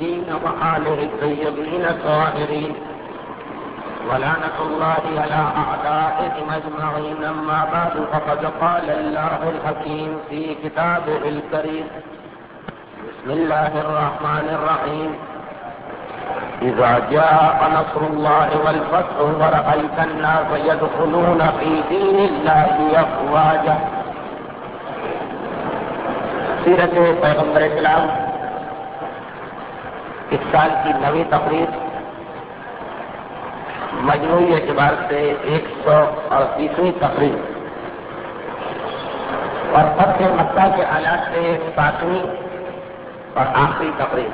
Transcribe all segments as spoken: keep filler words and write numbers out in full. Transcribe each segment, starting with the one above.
الدين وآله الطيبين الطاهرين ولعنة الله على أعدائهم أجمعين. أما بعد فقد قال الله الحكيم في كتابه الكريم: بسم الله الرحمن الرحيم. إذا جاء نصر الله والفتح ورأيت الناس يدخلون في دين الله أفواجا. سیرت پیغمبر اسلام اس سال کی نویں تقریب مجموعی اعتبار سے ایک سو اڑتیسویں تقریب اور فتح مکہ کے حالات سے ساتویں اور آخری تقریب.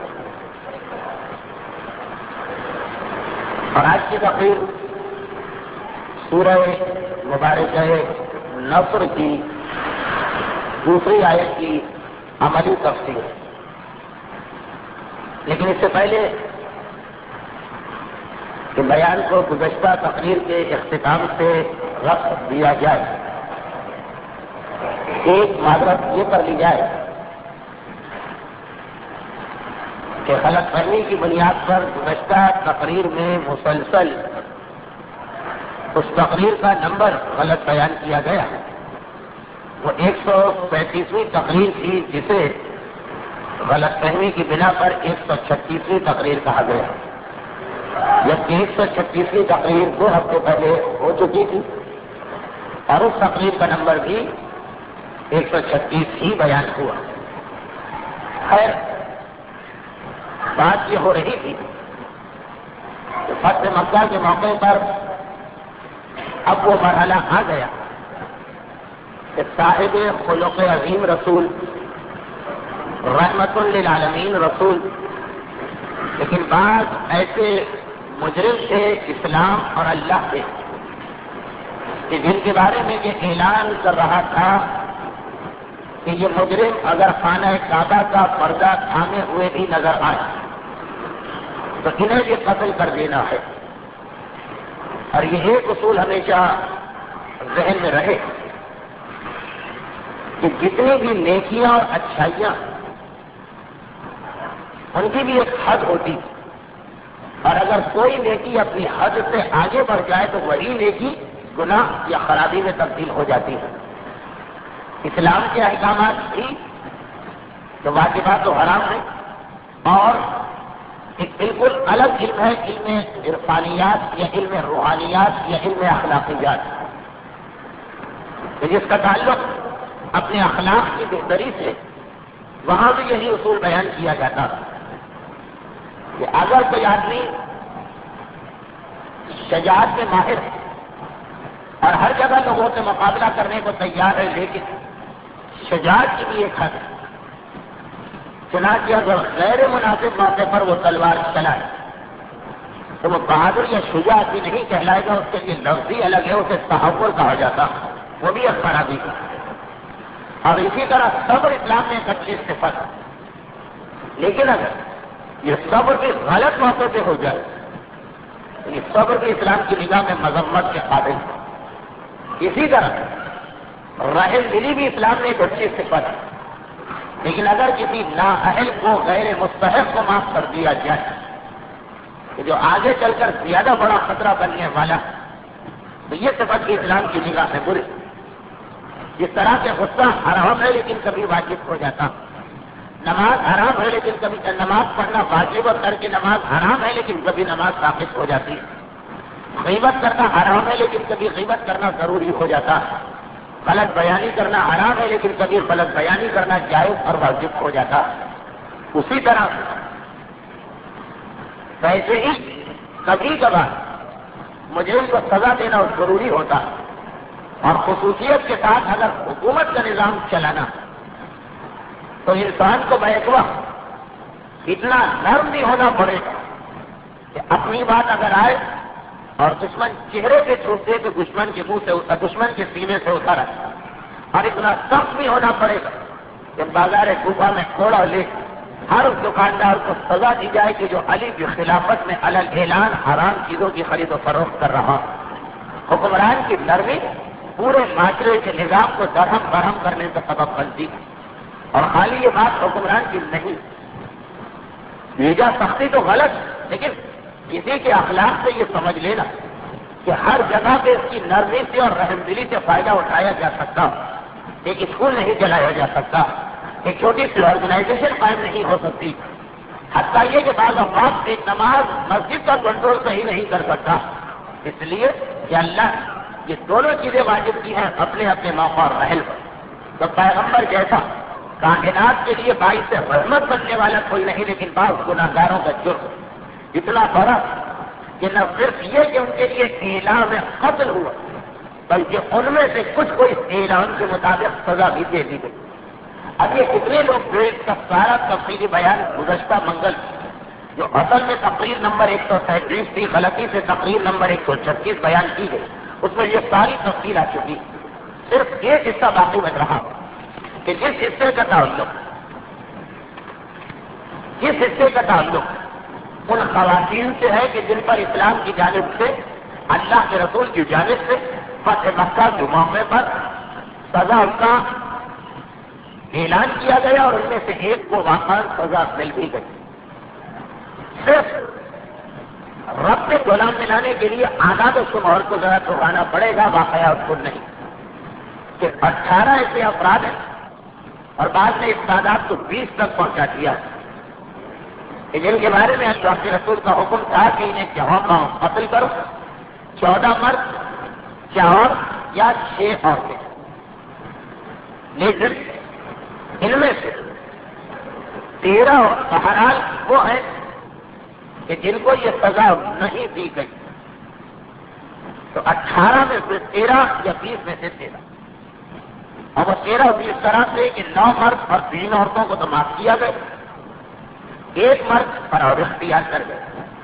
اور آج کی تقریب سورہ مبارکہ نصر کی دوسری آیت کی عملی تفسیر. لیکن اس سے پہلے کہ بیان کو گزشتہ تقریر کے اختتام سے ربط دیا جائے، ایک معذرت یہ کر لی جائے کہ غلط فہمی کی بنیاد پر گزشتہ تقریر میں مسلسل اس تقریر کا نمبر غلط بیان کیا گیا. وہ ایک سو پینتیسویں تقریر تھی جسے غلط فہمی کی بنا پر ایک سو چھتیسویں تقریر کہا گیا، جبکہ ایک سو چھتیسویں تقریر دو ہفتے پہلے ہو چکی تھی اور اس تقریر کا نمبر بھی ایک سو چھتیس ہی بیان ہوا. خیر، بات یہ ہو رہی تھی کہ فتح مکہ کے موقع پر اب وہ مرحلہ آ گیا کہ صاحب خلق عظیم رسول، رحمت للعالمین رسول، لیکن بعض ایسے مجرم تھے اسلام اور اللہ کے کہ جن کے بارے میں یہ اعلان کر رہا تھا کہ یہ مجرم اگر خانہ کعبہ کا پردہ تھامے ہوئے بھی نظر آئے تو انہیں بھی قتل کر دینا ہے. اور یہ ایک اصول ہمیشہ ذہن میں رہے کہ جتنی بھی نیکیاں اور اچھائیاں ان کی بھی ایک حد ہوتی ہے، اور اگر کوئی نیکی اپنی حد سے آگے بڑھ جائے تو وہی نیکی گناہ یا خرابی میں تبدیل ہو جاتی ہے. اسلام کے احکامات بھی تو واجبات و حرام ہیں، اور ایک بالکل الگ علم ہے علم عرفانیات یا علم روحانیات یا علم اخلاقیات، جس کا تعلق اپنے اخلاق کی بہتری سے. وہاں بھی یہی اصول بیان کیا جاتا کہ اگر کوئی آدمی شجاعت میں ماہر ہے اور ہر جگہ لوگوں سے مقابلہ کرنے کو تیار ہے، لیکن شجاعت کی بھی ایک حد ہے. چنانچہ اگر غیر مناسب موقع پر وہ تلوار چلائے تو وہ بہادر یا شجاع بھی نہیں کہلائے گا، اس کے لیے لفظی الگ ہے، اسے تحور کہا جاتا، وہ بھی ایک خرابی ہے. اور اسی طرح صبر اسلام میں ایک اچھی صفت ہے، لیکن اگر یہ صبر بھی غلط موقع پہ ہو جائے تو یہ صبر بھی اسلام کی نگاہ میں مذمت کے قابل ہے. اسی طرح رحم دلی بھی اسلام میں ایک اچھی صفت ہے، لیکن اگر کسی نااہل کو غیر مستحق کو معاف کر دیا جائے کہ جو آگے چل کر زیادہ بڑا خطرہ بننے والا تو یہ صفت بھی اسلام کی نگاہ میں بری. جس طرح سے غصہ حرام ہے لیکن کبھی واجب ہو جاتا، نماز حرام ہے لیکن کبھی نماز پڑھنا واجب اور کر کے نماز حرام ہے لیکن کبھی نماز ثابت ہو جاتی ہے. غیبت کرنا حرام ہے لیکن کبھی غیبت کرنا ضروری ہو جاتا ہے. غلط بیانی کرنا حرام ہے لیکن کبھی غلط بیانی کرنا جائز اور واجب ہو جاتا ہے. اسی طرح ویسے ہی کبھی کبھار مجرم کو سزا دینا ضروری ہوتا ہے، اور خصوصیت کے ساتھ اگر حکومت کا نظام چلانا تو انسان کو بیک وقت اتنا نرم بھی ہونا پڑے گا کہ اپنی بات اگر آئے اور دشمن چہرے پہ چھوٹ دے تو دشمن کے منہ سے دشمن کے سینے سے اترا، اور اتنا سخت بھی ہونا پڑے گا کہ بازار کوفہ میں کھوڑا لے ہر دکاندار کو سزا دی جائے کہ جو علی کی خلافت میں الگ اعلان حرام چیزوں کی خرید و فروخت کر رہا. حکمران کی نرمی پورے معاشرے کے نظام کو درہم برہم کرنے کا سبب بنتی ہے. اور خالی یہ بات حکمران کی نہیں، بھیجا سختی تو غلط، لیکن کسی کے اخلاق سے یہ سمجھ لینا کہ ہر جگہ پہ اس کی نرمی سے اور رحم دلی سے فائدہ اٹھایا جا سکتا، ایک اسکول نہیں چلایا جا سکتا، ایک چھوٹی سی آرگنائزیشن قائم نہیں ہو سکتی، حتیٰ یہ کہ بعض اوقات ایک نماز مسجد کا کنٹرول صحیح نہیں کر سکتا، اس لیے کہ اللہ یہ دونوں چیزیں واجب کی ہیں اپنے اپنے موقع اور محل پر۔ تو پیغمبر جیسا کائنات کے لیے باعث رحمت بننے والا کوئی نہیں، لیکن بعض گناہگاروں کا جرم اتنا بڑا کہ نہ صرف یہ کہ ان کے لیے اعلان قتل ہوا، بلکہ ان میں سے کچھ کو اس اعلان کے مطابق سزا بھی دے دی گئی۔ اب یہ کتنے لوگ جو اس کا سارا تفصیلی بیان گزشتہ منگل جو اصل میں تقریر نمبر ایک سو سینتیس تھی، غلطی سے تقریر نمبر ایک سو چھتیس بیان کی گئی، اس میں یہ ساری تفصیل آ چکی، صرف ایک حصہ باقی بچ رہا کہ جس حصے کا تعلق جس حصے کا تعلق ان خواتین سے ہے کہ جن پر اسلام کی جانب سے اللہ کے رسول کی جانب سے فتح مکہ کے موقع پر سزا کا اعلان کیا گیا اور ان میں سے ایک کو واقعا سزا مل بھی گئی۔ صرف رب سے غلام ملانے کے لیے آزاد و شمار کو ذرا دہرانا پڑے گا، واقعات کو نہیں، کہ اٹھارہ ایسے افراد ہیں اور بعد میں اس تعداد کو بیس تک پہنچا دیا کہ جن کے بارے میں اللہ کے رسول کا حکم تھا کہ انہیں کہاں کہاں قتل کرو، چودہ مرد چار یا چھ عورتیں، لیکن ان میں سے تیرہ بہرحال وہ ہیں کہ جن کو یہ سزا نہیں دی گئی، تو اٹھارہ میں سے تیرہ یا بیس میں سے تیرہ، اور وہ تیرہ بیس طرح سے کہ نو مرد اور تین عورتوں کو تو معاف کیا گیا، ایک مرد پر اور اختیار کر گئے،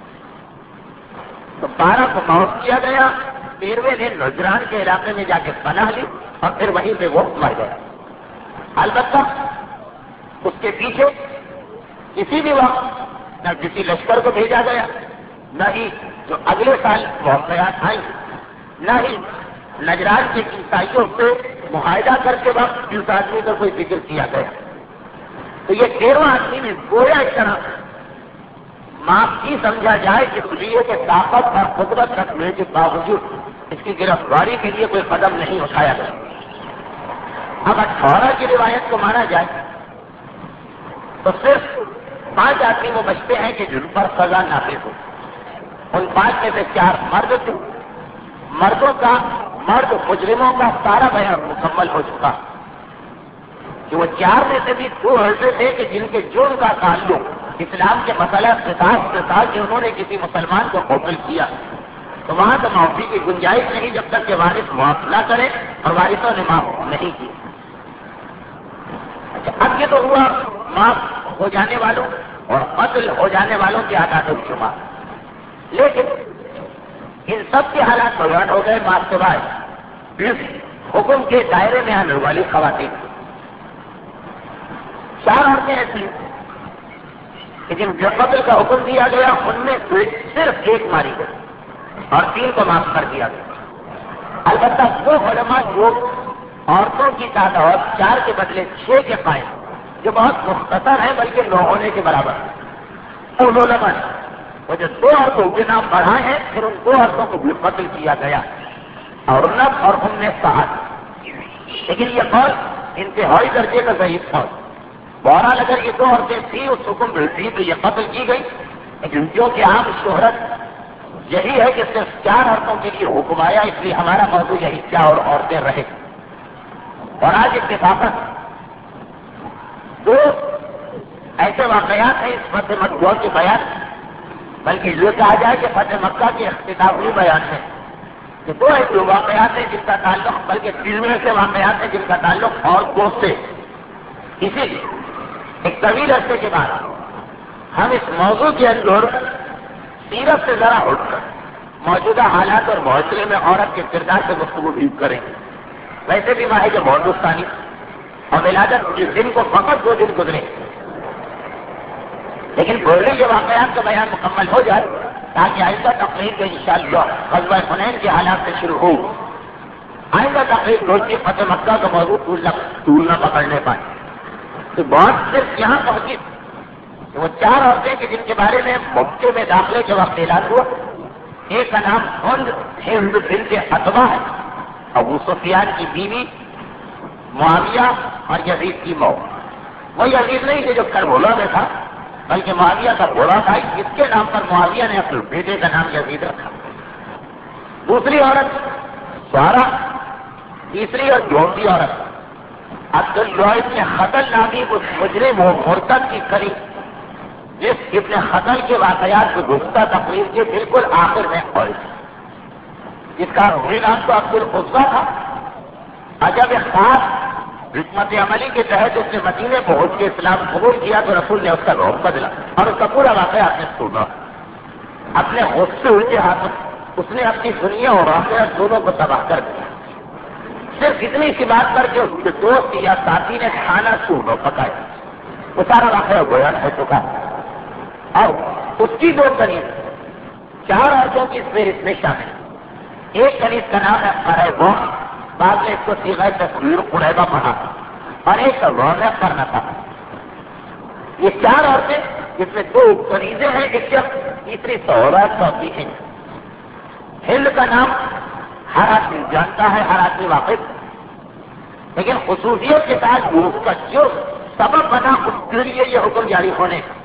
تو بارہ کو معاف کیا گیا، تیرہویں نے نجران کے علاقے میں جا کے پناہ لی اور پھر وہیں پہ وہ مر گیا۔ البتہ اس کے پیچھے کسی بھی وقت نہ کسی لشکر کو بھیجا گیا، نہ ہی جو اگلے سال واقعات آئیں، نہ ہی نجران کے عیسائیوں سے معاہدہ کرتے وقت اس آدمی کا کوئی ذکر کیا گیا۔ تو یہ تیرواں آدمی میں گویا اس طرح معافی سمجھا جائے کہ لیے کہ طاقت اور قدرت رکھنے کے باوجود اس کی گرفتاری کے لیے کوئی قدم نہیں اٹھایا گیا۔ اب اٹھارہ کی روایت کو مانا جائے تو صرف پانچ آدمی وہ بچتے ہیں کہ جن پر سزا نافذ ہو، ان پانچ میں سے چار مرد تھے، مردوں کا مرد مجرموں کا سارا بیان مکمل ہو چکا کہ وہ چار میں سے بھی دو ایسے تھے کہ جن کے جرم کا تعلق اسلام کے مسئلہ قصاص سے تھا کہ انہوں نے کسی مسلمان کو قتل کیا، تو وہاں تو معافی کی گنجائش نہیں جب تک کہ وارث معاف نہ کرے، اور وارثوں نے معاف نہیں کی۔ اب یہ تو ہوا معاف ہو جانے والوں اور قتل ہو جانے والوں کے اعداد و شمار، لیکن ان سب کے حالات بیان ہو گئے معاف کے بعد اس حکم کے دائرے میں آنے والی خواتین، چار عورتیں ایسی کہ جن جو قتل کا حکم دیا گیا ان میں سے صرف ایک ماری گئی اور تین کو معاف کر دیا گیا۔ البتہ وہ علماء جو عورتوں کی تعداد چار کے بدلے چھ کے قائم، جو بہت مختصر ہیں بلکہ نہ ہونے کے برابر، ان علماء وہ جو دو عورتوں کے نام بڑھائے ہیں پھر ان دو عورتوں کو بھی قتل کیا گیا، اور نب اور ام سعد، لیکن یہ قول انتہائی درجے کا ضعیف قول۔ بہرحال اگر یہ دو عورتیں تھیں اس حکم میں تھی تو یہ قتل کی گئی، لیکن جو کہ عام شہرت یہی ہے کہ صرف چار عورتوں کے لیے حکم آیا، اس لیے ہمارا موضوع یہی چار عورتیں رہے۔ اور آج اتفاقاً دو ایسے واقعات ہیں اس فتح مکہ کے بیان، بلکہ یہ کہا جائے کہ فتح مکہ کے اختتامی بیان ہے کہ دو ایسے واقعات ہیں جن کا تعلق، بلکہ تین ایسے واقعات ہیں جن کا تعلق عورتوں سے۔ اسی لیے ایک طویل عرصے کے بعد ہم اس موضوع کے اندر سیرت سے ذرا اٹھ کر موجودہ حالات اور معاشرے میں عورت کے کردار سے گفتگو بھی کریں گے۔ ویسے بھی ماہی کے موضوع ثانی اور ولادت جس دن کو فقط دو دن گزرے، لیکن گزرے کے واقعات کا بیان مکمل ہو جائے تاکہ آئندہ تقریر کے انشاءاللہ غزوہ حنین کے حالات سے شروع ہو، آئندہ تقریر روزی فتح مکہ کا موضوع طول نہ پکڑنے پائے۔ تو بات صرف یہاں پہنچی وہ چار عورتیں کہ جن کے بارے میں مکے میں داخلے کے وقت اعلان ہوا، ایک کا نام ہند ہند بنت عتبہ ہے، ابو سفیان کی بیوی، معاویہ اور یزید کی ماں۔ وہ یزید نہیں کہ جو کربلا میں تھا، بلکہ معاویہ کا گھوڑا تھا، جس کے نام پر معاویہ نے اپنے بیٹے کا نام یزید رکھا۔ دوسری عورت سارا، تیسری اور چوتھی عورت عبداللہ ابن خطل نامی اس مجرم و مرتد کی کری، جس ابن خطل کے واقعات کو گفتہ تقریر کے بالکل آخر میں اور جس کا روحی نام تو عبد العزا تھا۔ عجب خاص حکمت عملی کے تحت اس نے مدینے پہنچ کے اسلام قبول کیا تو رسول نے اس کا روح بدلا اور اس کا پورا واقعہ آپ نے سنا۔ اپنے غصے الٹے ہاتھوں اس نے اپنی دنیا اور آخرت دونوں کو تباہ کر دیا، صرف اتنی سی بات پر کہ اس کے دوست یا ساتھی نے کھانا چونو پکایا، وہ سارا واقعہ بیان ہو چکا ہے۔ اور اس کی دو کنیز، چار عورتوں کی فہرست میں شامل، ایک کنیز کا نام ہے قریبہ، بعد میں اس کو صیغہ تصویر قریبہ پڑھا، اور ایک کا رونق کرنا تھا۔ یہ چار عورتیں جس میں دو کنیزیں ہیں، ایک شخص، تیسری سہولت چوتھی ہے۔ ہند کا نام ہر آدمی جانتا ہے، ہر آدمی واقف، لیکن خصوصیت کے ساتھ اس کا جو سبب بنا اس کے لیے یہ حکم جاری ہونے کا،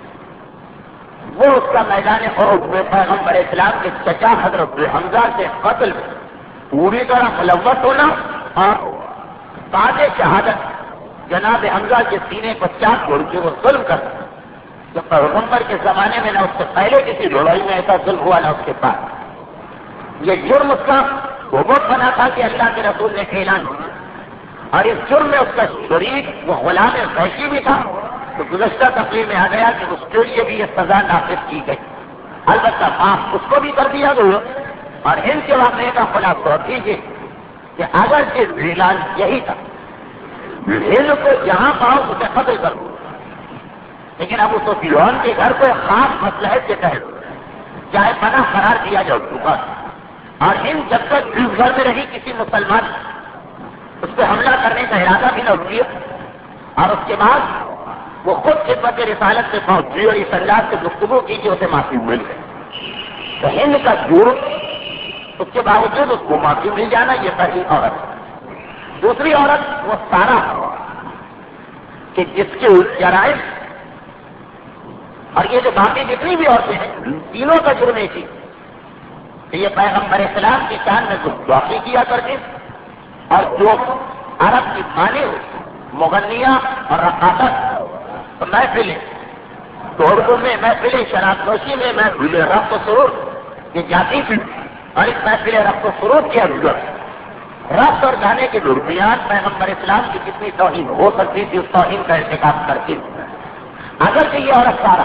وہ اس کا میدان عہد میں پیغمبر اسلام کے چچا حضرت حمزہ سے قتل پوری طرح ملوث ہونا اور بعد شہادت جناب حمزہ کے سینے کو چاک چھوڑ کے وہ ظلم کرنا، جو پیغمبر کے زمانے میں نہ اس سے پہلے کسی لڑائی میں ایسا ظلم ہوا نہ اس کے بعد۔ یہ جرم اس کا بہت بنا تھا کہ اللہ کے رسول نے اعلان کیا، اور اس جرم میں اس کا شریک وہ غلام وحشی بھی تھا، تو گزشتہ تقریر میں آ گیا کہ اس کے لیے بھی یہ سزا نافذ کی گئی، البتہ معاف اس کو بھی کر دیا گیا۔ اور ان کے واقعے کا خلاصہ کیجیے کہ اگر یہ اعلان یہی تھا، ہند کو جہاں پاؤ اسے قتل کرو، لیکن ابو سفیان کے گھر کو خاص مصلحت کے تحت چاہے پناہ قرار دیا جا چکا، اور ہند جب تک اس گھر میں رہی کسی مسلمان اس پہ حملہ کرنے کا ارادہ بھی نہ کیا، اور اس کے بعد وہ خود خدمت رسالت سے پہنچی اور اس انداز سے گفتگو کی کہ اسے معافی مل گئی، تو ہند کا جرم اس کے باوجود اس کو معافی مل جانا، یہ پہلی عورت۔ دوسری عورت وہ سارا کہ جس کے جرائم اور یہ جو باقی جتنی بھی عورتیں ہیں تینوں کا جرم ایک ہی کہ یہ پیغمبر اسلام کی شان میں گستاخی کیا کرتے، اور جو عرب کی مانے مغنیہ اور رقاصت محفلیں، توڑوں میں محفلیں، شراب نوشی میں محفلیں، رقص و سرور یہ جاتی تھی، اور اس محفل رقص و سرور کی ضرورت رقص اور گانے کے درمیان پیغمبر اسلام کی کتنی توہین ہو سکتی تھی، اس توہین کا ارتکاب کرتی تھی۔ اگر کہ یہ عورت سارا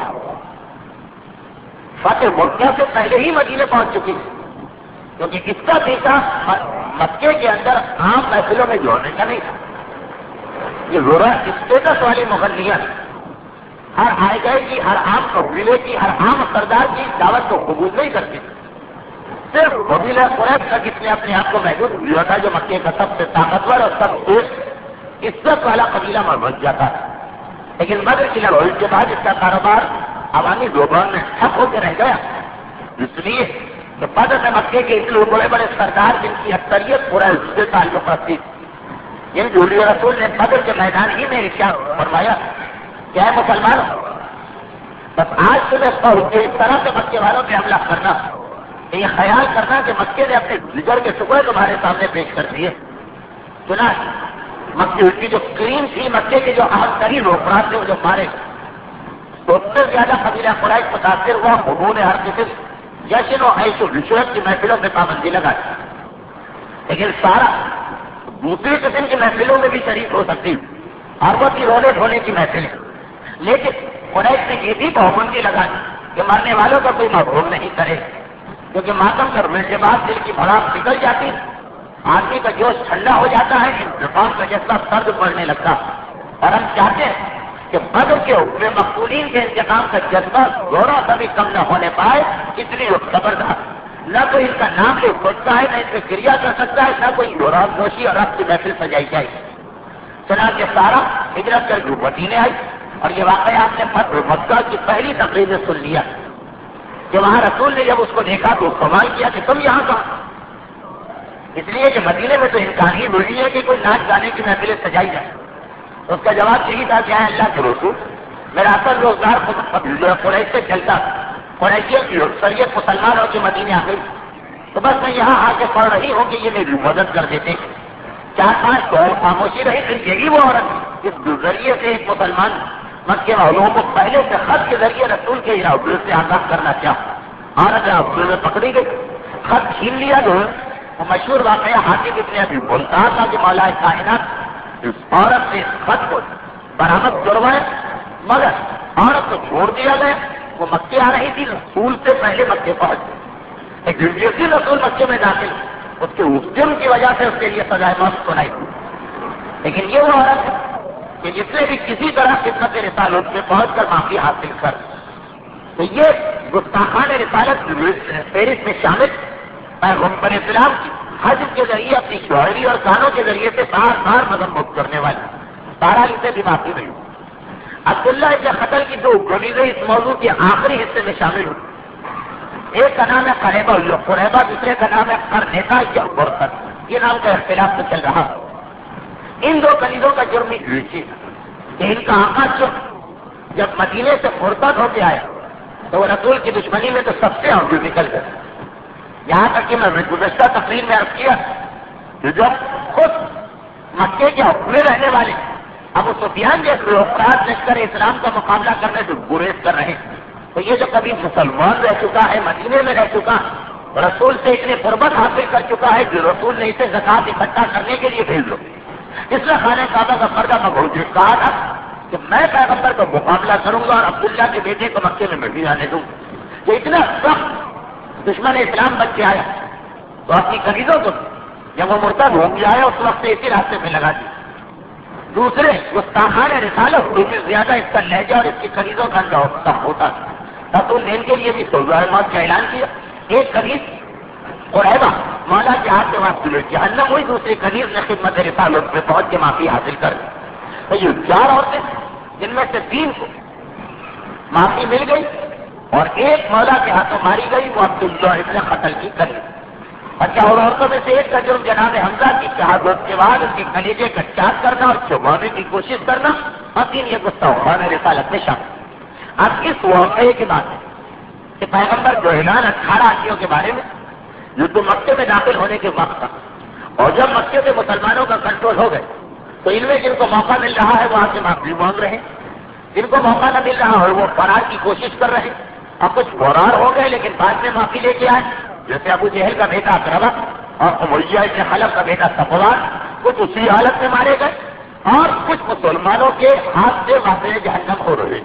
فتح مکہ سے پہلے ہی مدینے پہنچ چکی تھی، کیونکہ اس کا پیشہ مکے کے اندر عام محفلوں میں جوڑنے کا نہیں تھا۔ یہ ذرا اسٹیٹس والی مغنیاں ہر آئے گئے کی، ہر عام قبیلے کی، ہر عام سردار کی دعوت کو قبول نہیں کرتی، صرف قبیلہ قریش کا جس نے اپنے آپ کو محدود کیا تھا، جو مکے کا سب سے طاقتور اور سب سے عزت والا قبیلہ میں بن جاتا ہے۔ لیکن بدر کی لڑائی کے بعد اس کا کاروبار عوامی زبان میں ٹھپ ہو کے رہ گیا، اس لیے کہ بدر میں مکے کے اتنے بڑے بڑے سردار جن کی اکثریت قریش سے تعلق رکھتی تھی، ان جھولی رسول نے بدر کے میدان ہی میں ارشاد فرمایا کیا ہے مسلمانوں، بس آج صبح پہنچ اس طرح سے مکے والوں پہ حملہ کرنا کہ یہ خیال کرنا کہ مکے نے اپنے جگر کے ٹکڑے تمہارے سامنے پیش کر دیے۔ چنانچہ مکے کی جو کریم تھی، مکے کے جو اہم ترین افراد تھے وہ جو مارے، تو اس سے زیادہ قبیلہ قریش متاثر ہوا، انہوں نے ہر قسم جشن و عیش و رشوت کی محفلوں میں پابندی لگائی، لیکن سارا دوسری قسم کی محفلوں میں بھی شریک ہو سکتی، اربوں کی رونے دھونے کی محفلیں، لیکن قریش نے یہ بھی پابندی لگائی کہ مرنے والوں کا کوئی محروم نہیں کرے، کیونکہ ماتم کرنے کے بعد دل کی بھڑاس نکل جاتی، آدمی کا جوش ٹھنڈا ہو جاتا ہے، انتقام کا جذبہ سرد پڑنے لگتا، اور ہم چاہتے ہیں کہ بدر کے حکم مقتولین کے انتقام کا جذبہ ذرا سا بھی کم نہ ہونے پائے، اس لیے وہ زبردست نہ کوئی اس کا نام لے سکتا ہے، نہ اس پہ کریا کر سکتا ہے، نہ کوئی شراب نوشی اور رقص کی محفل سجائی جائے۔ چنانچہ سارا ہجرت کر کے مدینے آئی اور یہ واقعہ آپ نے مکہ کی پہلی تقریر میں سن لیا کہ وہاں رسول نے جب اس کو دیکھا تو سوال کیا کہ تم یہاں کہاں؟ اس لیے کہ مدینے میں تو امکان ہی ملی ہے کہ کوئی ناچ گانے کی محفلیں سجائی جائے. اس کا جواب یہی تھا کہ اللہ کے رسول میرا اصل روزگار قریش سے چلتا، قریشیوں کی شریعت مسلمانوں کے مدینے آ گئی تو بس میں یہاں آ کے پڑھ رہی ہوں کہ یہ میری مدد کر دیتے. چار پانچ تو خاموشی رہی پھر یہی وہ عورت جس ذریعے سے ایک مسلمان مکے والوں کو پہلے سے خط کے ذریعے رسول کے حضور سے آگاہ کرنا چاہا. عورت حضور میں پکڑی گئی، خط چھین لیا. جو وہ مشہور واقعہ حاتم ابن ابی بلتع تھا کہ مولا کائنات اس عورت نے اس خط کو برآمد کروائے مگر عورت کو چھوڑ دیا گیا. وہ مکے آ رہی تھی، رسول سے پہلے مکے پہنچ گئی. ایک جیسی رسول مکے میں داخل اس کے اس جرم کی وجہ سے اس کے لیے سزائے موت سنائی. لیکن یہ وہ عورت ہے کہ جس نے بھی کسی طرح خدمت رسالت میں پہنچ کر معافی حاصل کر تو یہ گستاخان رسالت فہرست میں شامل پیغمبر اسلام کی حج کے ذریعے اپنی شاعری اور گانوں کے ذریعے سے بار بار مذمت کرنے والی سارا اسے بھی معافی نہیں. عبداللہ ابن قتل کی دو غریزیں اس موضوع کے آخری حصے میں شامل ہوئی. ایک کا نام ہے قریبہ قریبہ، دوسرے کا نام ہے قرنیتا یا برقت. یہ نام کا اختلاف تو چل رہا. ان دو کنیزوں کا جرم یہ کہ ان کا آقا جب مدینے سے مرتد ہو کے آیا تو وہ رسول کی دشمنی میں تو سب سے آگے نکل گئے. یہاں تک کہ میں گزشتہ تقریر میں عرض کیا کہ جب خود مکے کے حکمے رہنے والے ابو سفیان جیسے افراد لشکر اسلام کا مقابلہ کرنے سے گریز کر رہے تو یہ جو کبھی مسلمان رہ چکا ہے، مدینے میں رہ چکا، رسول سے اتنے قربت حاصل کر چکا ہے کہ رسول نے اسے زکات اکٹھا کرنے کے لیے بھیج دو. اس نے خانہ کعبہ کا پردہ مبعوث کہا تھا کہ میں پیغمبر کا مقابلہ کروں گا اور عبداللہ کے بیٹے کو مکے میں نہیں آنے دوں. یہ اتنا سخت دشمن اسلام بن کے آیا تو اپنی کنیزوں کو جب وہ مرتد ہو گیا ہے اس وقت سے اسی راستے میں لگا دی. دوسرے گستاخان رسالت ان میں زیادہ اس کا لہجہ اور اس کی کنیزوں کا اندازہ ہوتا تھا. رسول نے ان کے لیے بھی سزائے موت کا اعلان کیا. ایک کنیز قریبہ مولا کے ہاتھ سے واپس جہنم ہوئی، دوسری کنیز نے خدمت رسالت میں پہنچ کے معافی حاصل کر دی. تو یہ چار عورتیں جن میں سے تین کو معافی مل گئی اور ایک مولا کے ہاتھوں ماری گئی، وہ عبداللہ ابن قتل کی کنیز. اچھا، اور عورتوں میں سے ایک کا جرم جناب حمزہ کی شہادت کے بعد اس کی کلیجے کا چاک کرنا اور چھپانے کی کوشش کرنا اور تین یہ گستاخان رسالت میں شامل. اب اس واقعے کے بعد کہ پیغمبر جو اعلان اٹھارہ آدمیوں کے بارے میں جو تو مکے میں داخل ہونے کے وقت تھا اور جب مکے سے مسلمانوں کا کنٹرول ہو گئے تو ان میں جن کو موقع مل رہا ہے وہ آ کے معافی مانگ رہے ہیں، جن کو موقع نہ مل رہا ہے وہ فرار کی کوشش کر رہے ہیں. اور کچھ فرار ہو گئے لیکن بعد میں معافی لے کے آئے، جیسے ابو جہل کا بیٹا اقربہ اور امیہ ابن خلف کا بیٹا صفوان، کچھ اسی حالت میں مارے گئے اور کچھ مسلمانوں کے ہاتھ سے واقع جہنم ہو رہے.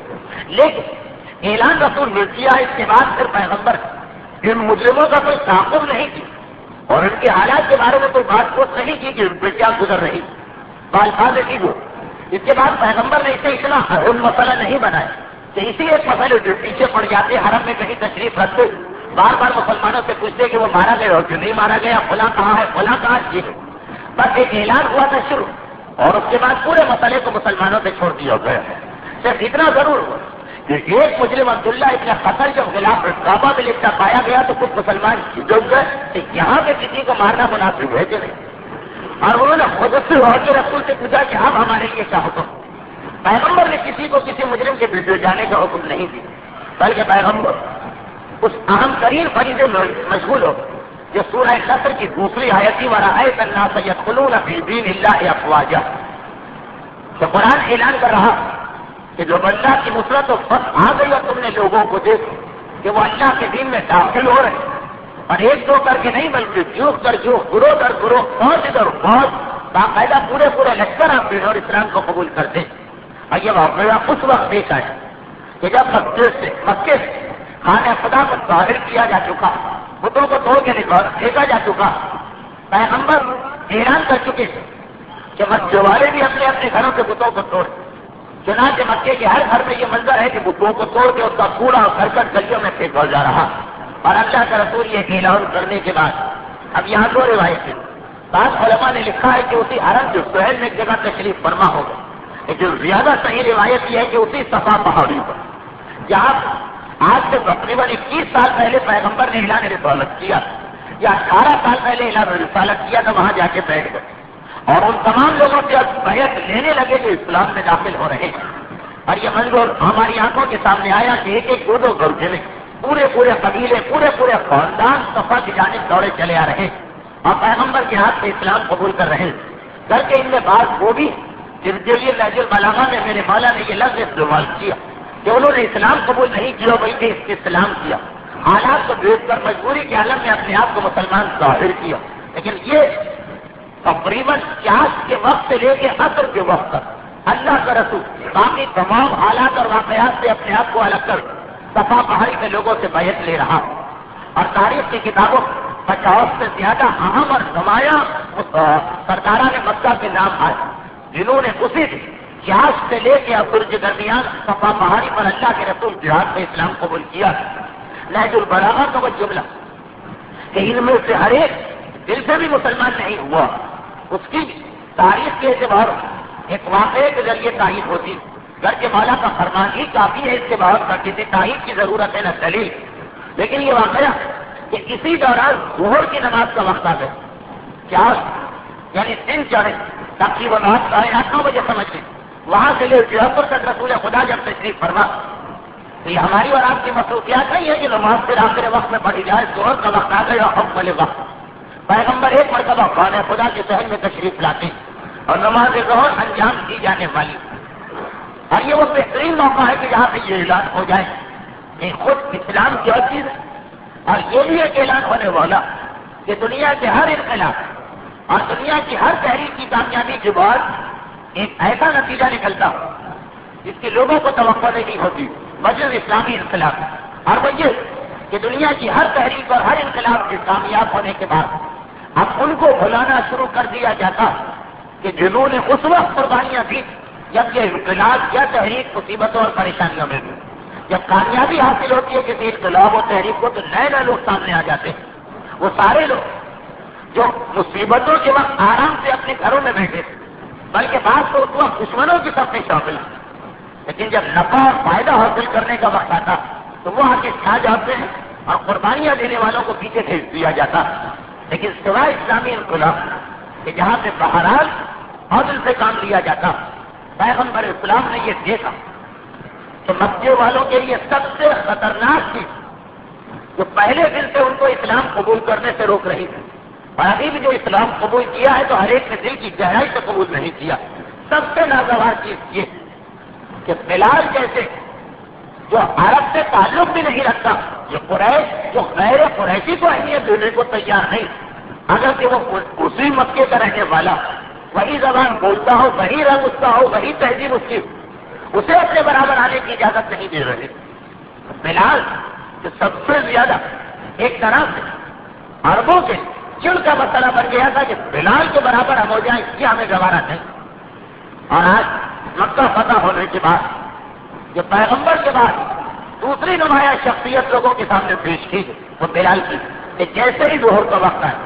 لیکن اعلان رسول مل کیا اس کے بعد پھر پیغمبر ان مجرموں کا کوئی تعاقب نہیں کیا اور ان کے حالات کے بارے میں کوئی بات پوچھ نہیں کی کہ ان پہ کیا گزر رہی بالفاظ کی وہ. اس کے بعد پیغمبر نے اسے اتنا اہم مسئلہ نہیں بنایا کہ اسی ایک مسئلے جو پیچھے پڑ جاتے حرم میں کہیں تشریف رکھتے بار بار مسلمانوں سے پوچھتے کہ وہ مارا گیا اور کیوں نہیں مارا گیا، فلاں کہاں ہے فلاں کہاں. جی بس ایک اعلان ہوا تھا شروع اور اس کے بعد پورے مسئلے کو مسلمانوں سے چھوڑ دیا گیا. صرف اتنا ضرور ہوا کہ ایک مجرم عبداللہ ابن قتل جب خلاف کعبہ میں لکھتا پایا گیا تو کچھ مسلمان جھک گئے کہ یہاں پہ کسی کو مارنا مناسب ہے کہ نہیں. اور انہوں نے خود سے اور کے رسول سے پوچھا کہ اب ہمارے لیے کیا حکم. پیغمبر نے کسی کو کسی مجرم کے پیچھے جانے کا حکم نہیں دیا بلکہ پیغمبر اس اہم ترین فریضے میں مشغول ہو جو سورہ نصر کی دوسری آیتی ورأیت الناس یدخلون فی دین اللہ افواجا. تو قرآن اعلان کر رہا کہ جو اللہ کی نصرت و فتح آ گئی اور تم نے لوگوں کو دیکھا کہ وہ اللہ کے دین میں داخل ہو رہے اور ایک دو کر کے نہیں بلکہ جوخ کر جوخ گروہ در گروہ فوج در فوج باقاعدہ پورے پورے لشکر آپ دین اور اسلام کو قبول کرتے. اور یہ واقعہ اس وقت پیش آیا کہ جب مکے سے مکے سے خانہ خدا کو ظاہر کیا جا چکا، بتوں کو توڑ کے نکال پھینکا جا چکا، پیغمبر اعلان کر چکے کہ مکے والے بھی اپنے اپنے گھروں کے بتوں کو توڑ. چنانچہ مکے کے ہر گھر میں یہ منظر ہے کہ بتوں کو توڑ کے اس کا کوڑا اور کرکٹ گلیوں میں پھینکا جا رہا. اور اللہ کا رسول یہ اعلان کرنے کے بعد اب یہاں دو روایتیں. بعض علماء نے لکھا ہے کہ اسی حرم جو سہیل میں ایک جگہ تشریف فرما ہوگا لیکن زیادہ صحیح روایت یہ ہے کہ اسی صفا پہاڑی پر جہاں آج سے تقریباً اکیس سال پہلے پیغمبر نے اعلان رسالت کیا یا اٹھارہ سال پہلے اعلان رسالت کیا تو وہاں جا کے بیٹھ گئے اور ان تمام لوگوں سے اب بیعت لینے لگے جو اسلام میں داخل ہو رہے ہیں. اور یہ منظر ہماری آنکھوں کے سامنے آیا کہ ایک ایک دو دو گھر میں پورے پورے قبیلے پورے پورے خاندان صفا کی جانب دوڑے چلے آ رہے ہیں اور پیغمبر کے ہاتھ سے اسلام قبول کر رہے ہیں. کر کے ان میں بات وہ بھی جس کے لیے لہج البلاغہ میں میرے مولا نے یہ لفظ استعمال کیا کہ انہوں نے اسلام قبول نہیں کیا بلکہ استسلام کیا. حالات کو دیکھ کر مجبوری کے عالم میں اپنے آپ کو مسلمان ظاہر کیا. لیکن یہ تقریباً چاس کے وقت سے لے کے عصر کے وقت تک اللہ کا رسول باقی تمام حالات اور واقعات سے اپنے آپ کو الگ کر صفا پہاڑی کے لوگوں سے بیعت لے رہا. اور تاریخ کی کتابوں پچاس سے زیادہ اہم اور نمایاں سرداران مکہ کے نام آئے جنہوں نے اسی چاس سے لے کے عصر کے درمیان صفا پہاڑی پر اللہ کے رسول جہاد میں اسلام قبول کیا. نہج البلاغہ کا وہ جملہ کہ ان میں سے ہر ایک دل سے بھی مسلمان نہیں ہوا اس کی تاریخ کے اعتبار ایک واقعے کے ذریعے تائید ہوتی. گھر کے مولا کا فرمان ہی کافی ہے اس کے بہت کرتی تھی تائید کی ضرورت ہے نہ دلیل. لیکن یہ واقعہ کہ اسی دوران ظہر کی نماز کا وقت آ گیا کیا یعنی دن چڑھے تقریباً آٹھ ساڑھے آٹھ نو بجے سمجھ لیں وہاں سے لے جے پور تک رسول خدا جب تشریف فرما تو یہ ہماری اور آپ کی مصروفیات نہیں ہے کہ نماز پھر آخر وقت میں پڑھی جائے. ظہر کا وقت آ گیا اب والے وقت پیغمبر ایک مرتبہ خانہ خدا کے شہر میں تشریف لاتے اور نماز ظہر انجام دی جانے والی. اور یہ وہ بہترین موقع ہے کہ جہاں پہ یہ اعلان ہو جائے کہ خود اسلام کی اور چیز اور یہ بھی ایک اعلان ہونے والا کہ دنیا کے ہر انقلاب اور دنیا کی ہر تحریک کی کامیابی کے بعد ایک ایسا نتیجہ نکلتا جس کے لوگوں کو توقع نہیں ہوتی مجلس اسلامی انقلاب. اور وہ یہ کہ دنیا کی ہر تحریک اور ہر انقلاب کے کامیاب ہونے کے بعد اب ان کو بھلانا شروع کر دیا جاتا کہ جنہوں نے اس وقت قربانیاں دی جب یہ انقلاب یا تحریک مصیبتوں اور پریشانیوں میں بھی جب کامیابی حاصل ہوتی ہے کسی انقلاب و تحریک کو تو نئے نئے لوگ سامنے آ جاتے ہیں. وہ سارے لوگ جو مصیبتوں کے وقت آرام سے اپنے گھروں میں بیٹھے تھے بلکہ بات تو اس وقت دشمنوں کی طرف میں شامل ہے. لیکن جب نفع اور فائدہ حاصل کرنے کا وقت آتا تو وہ آ کے کھا جاتے ہیں اور قربانیاں دینے والوں کو پیچھے بھیج دیا جاتا. لیکن سوائے اسلامی انقلاب کہ جہاں پہ بہرحال عدل سے کام لیا جاتا پیغمبر اسلام نے یہ دیکھا کہ مکے والوں کے لیے سب سے خطرناک چیز جو پہلے دن سے ان کو اسلام قبول کرنے سے روک رہی تھی اور ابھی بھی جو اسلام قبول کیا ہے تو ہر ایک نے دل کی گہرائی سے قبول نہیں کیا. سب سے ناگوار چیز یہ کہ بلال جیسے جو عرب سے تعلق بھی نہیں رکھتا جو قریش جو غیر قریشی کو اہمیت دینے کو تیار نہیں اگر کہ وہ اسی مکے کا رہنے والا وہی زبان بولتا ہو وہی رنگ اس کا ہو وہی تہذیب اس کی اسے اپنے برابر آنے کی اجازت نہیں دے رہے. بلال جو سب سے زیادہ ایک طرح سے عربوں کے چڑ کا مسئلہ بن گیا تھا کہ بلال کے برابر ہم ہو جائیں یہ ہمیں گوارا نہیں. اور آج مکہ فتح ہونے کے بعد جو پیغمبر کے بعد دوسری نمایاں شخصیت لوگوں کے سامنے پیش کی وہ بلال کی کہ جیسے ہی ظہر کا وقت ہے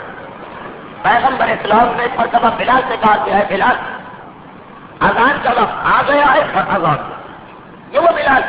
پیغمبر اسلام نے ایک مرتبہ بلال سے کہا کہ ہے بلال اذان کا وقت آ گیا ہے اور اذان یہ وہ بلال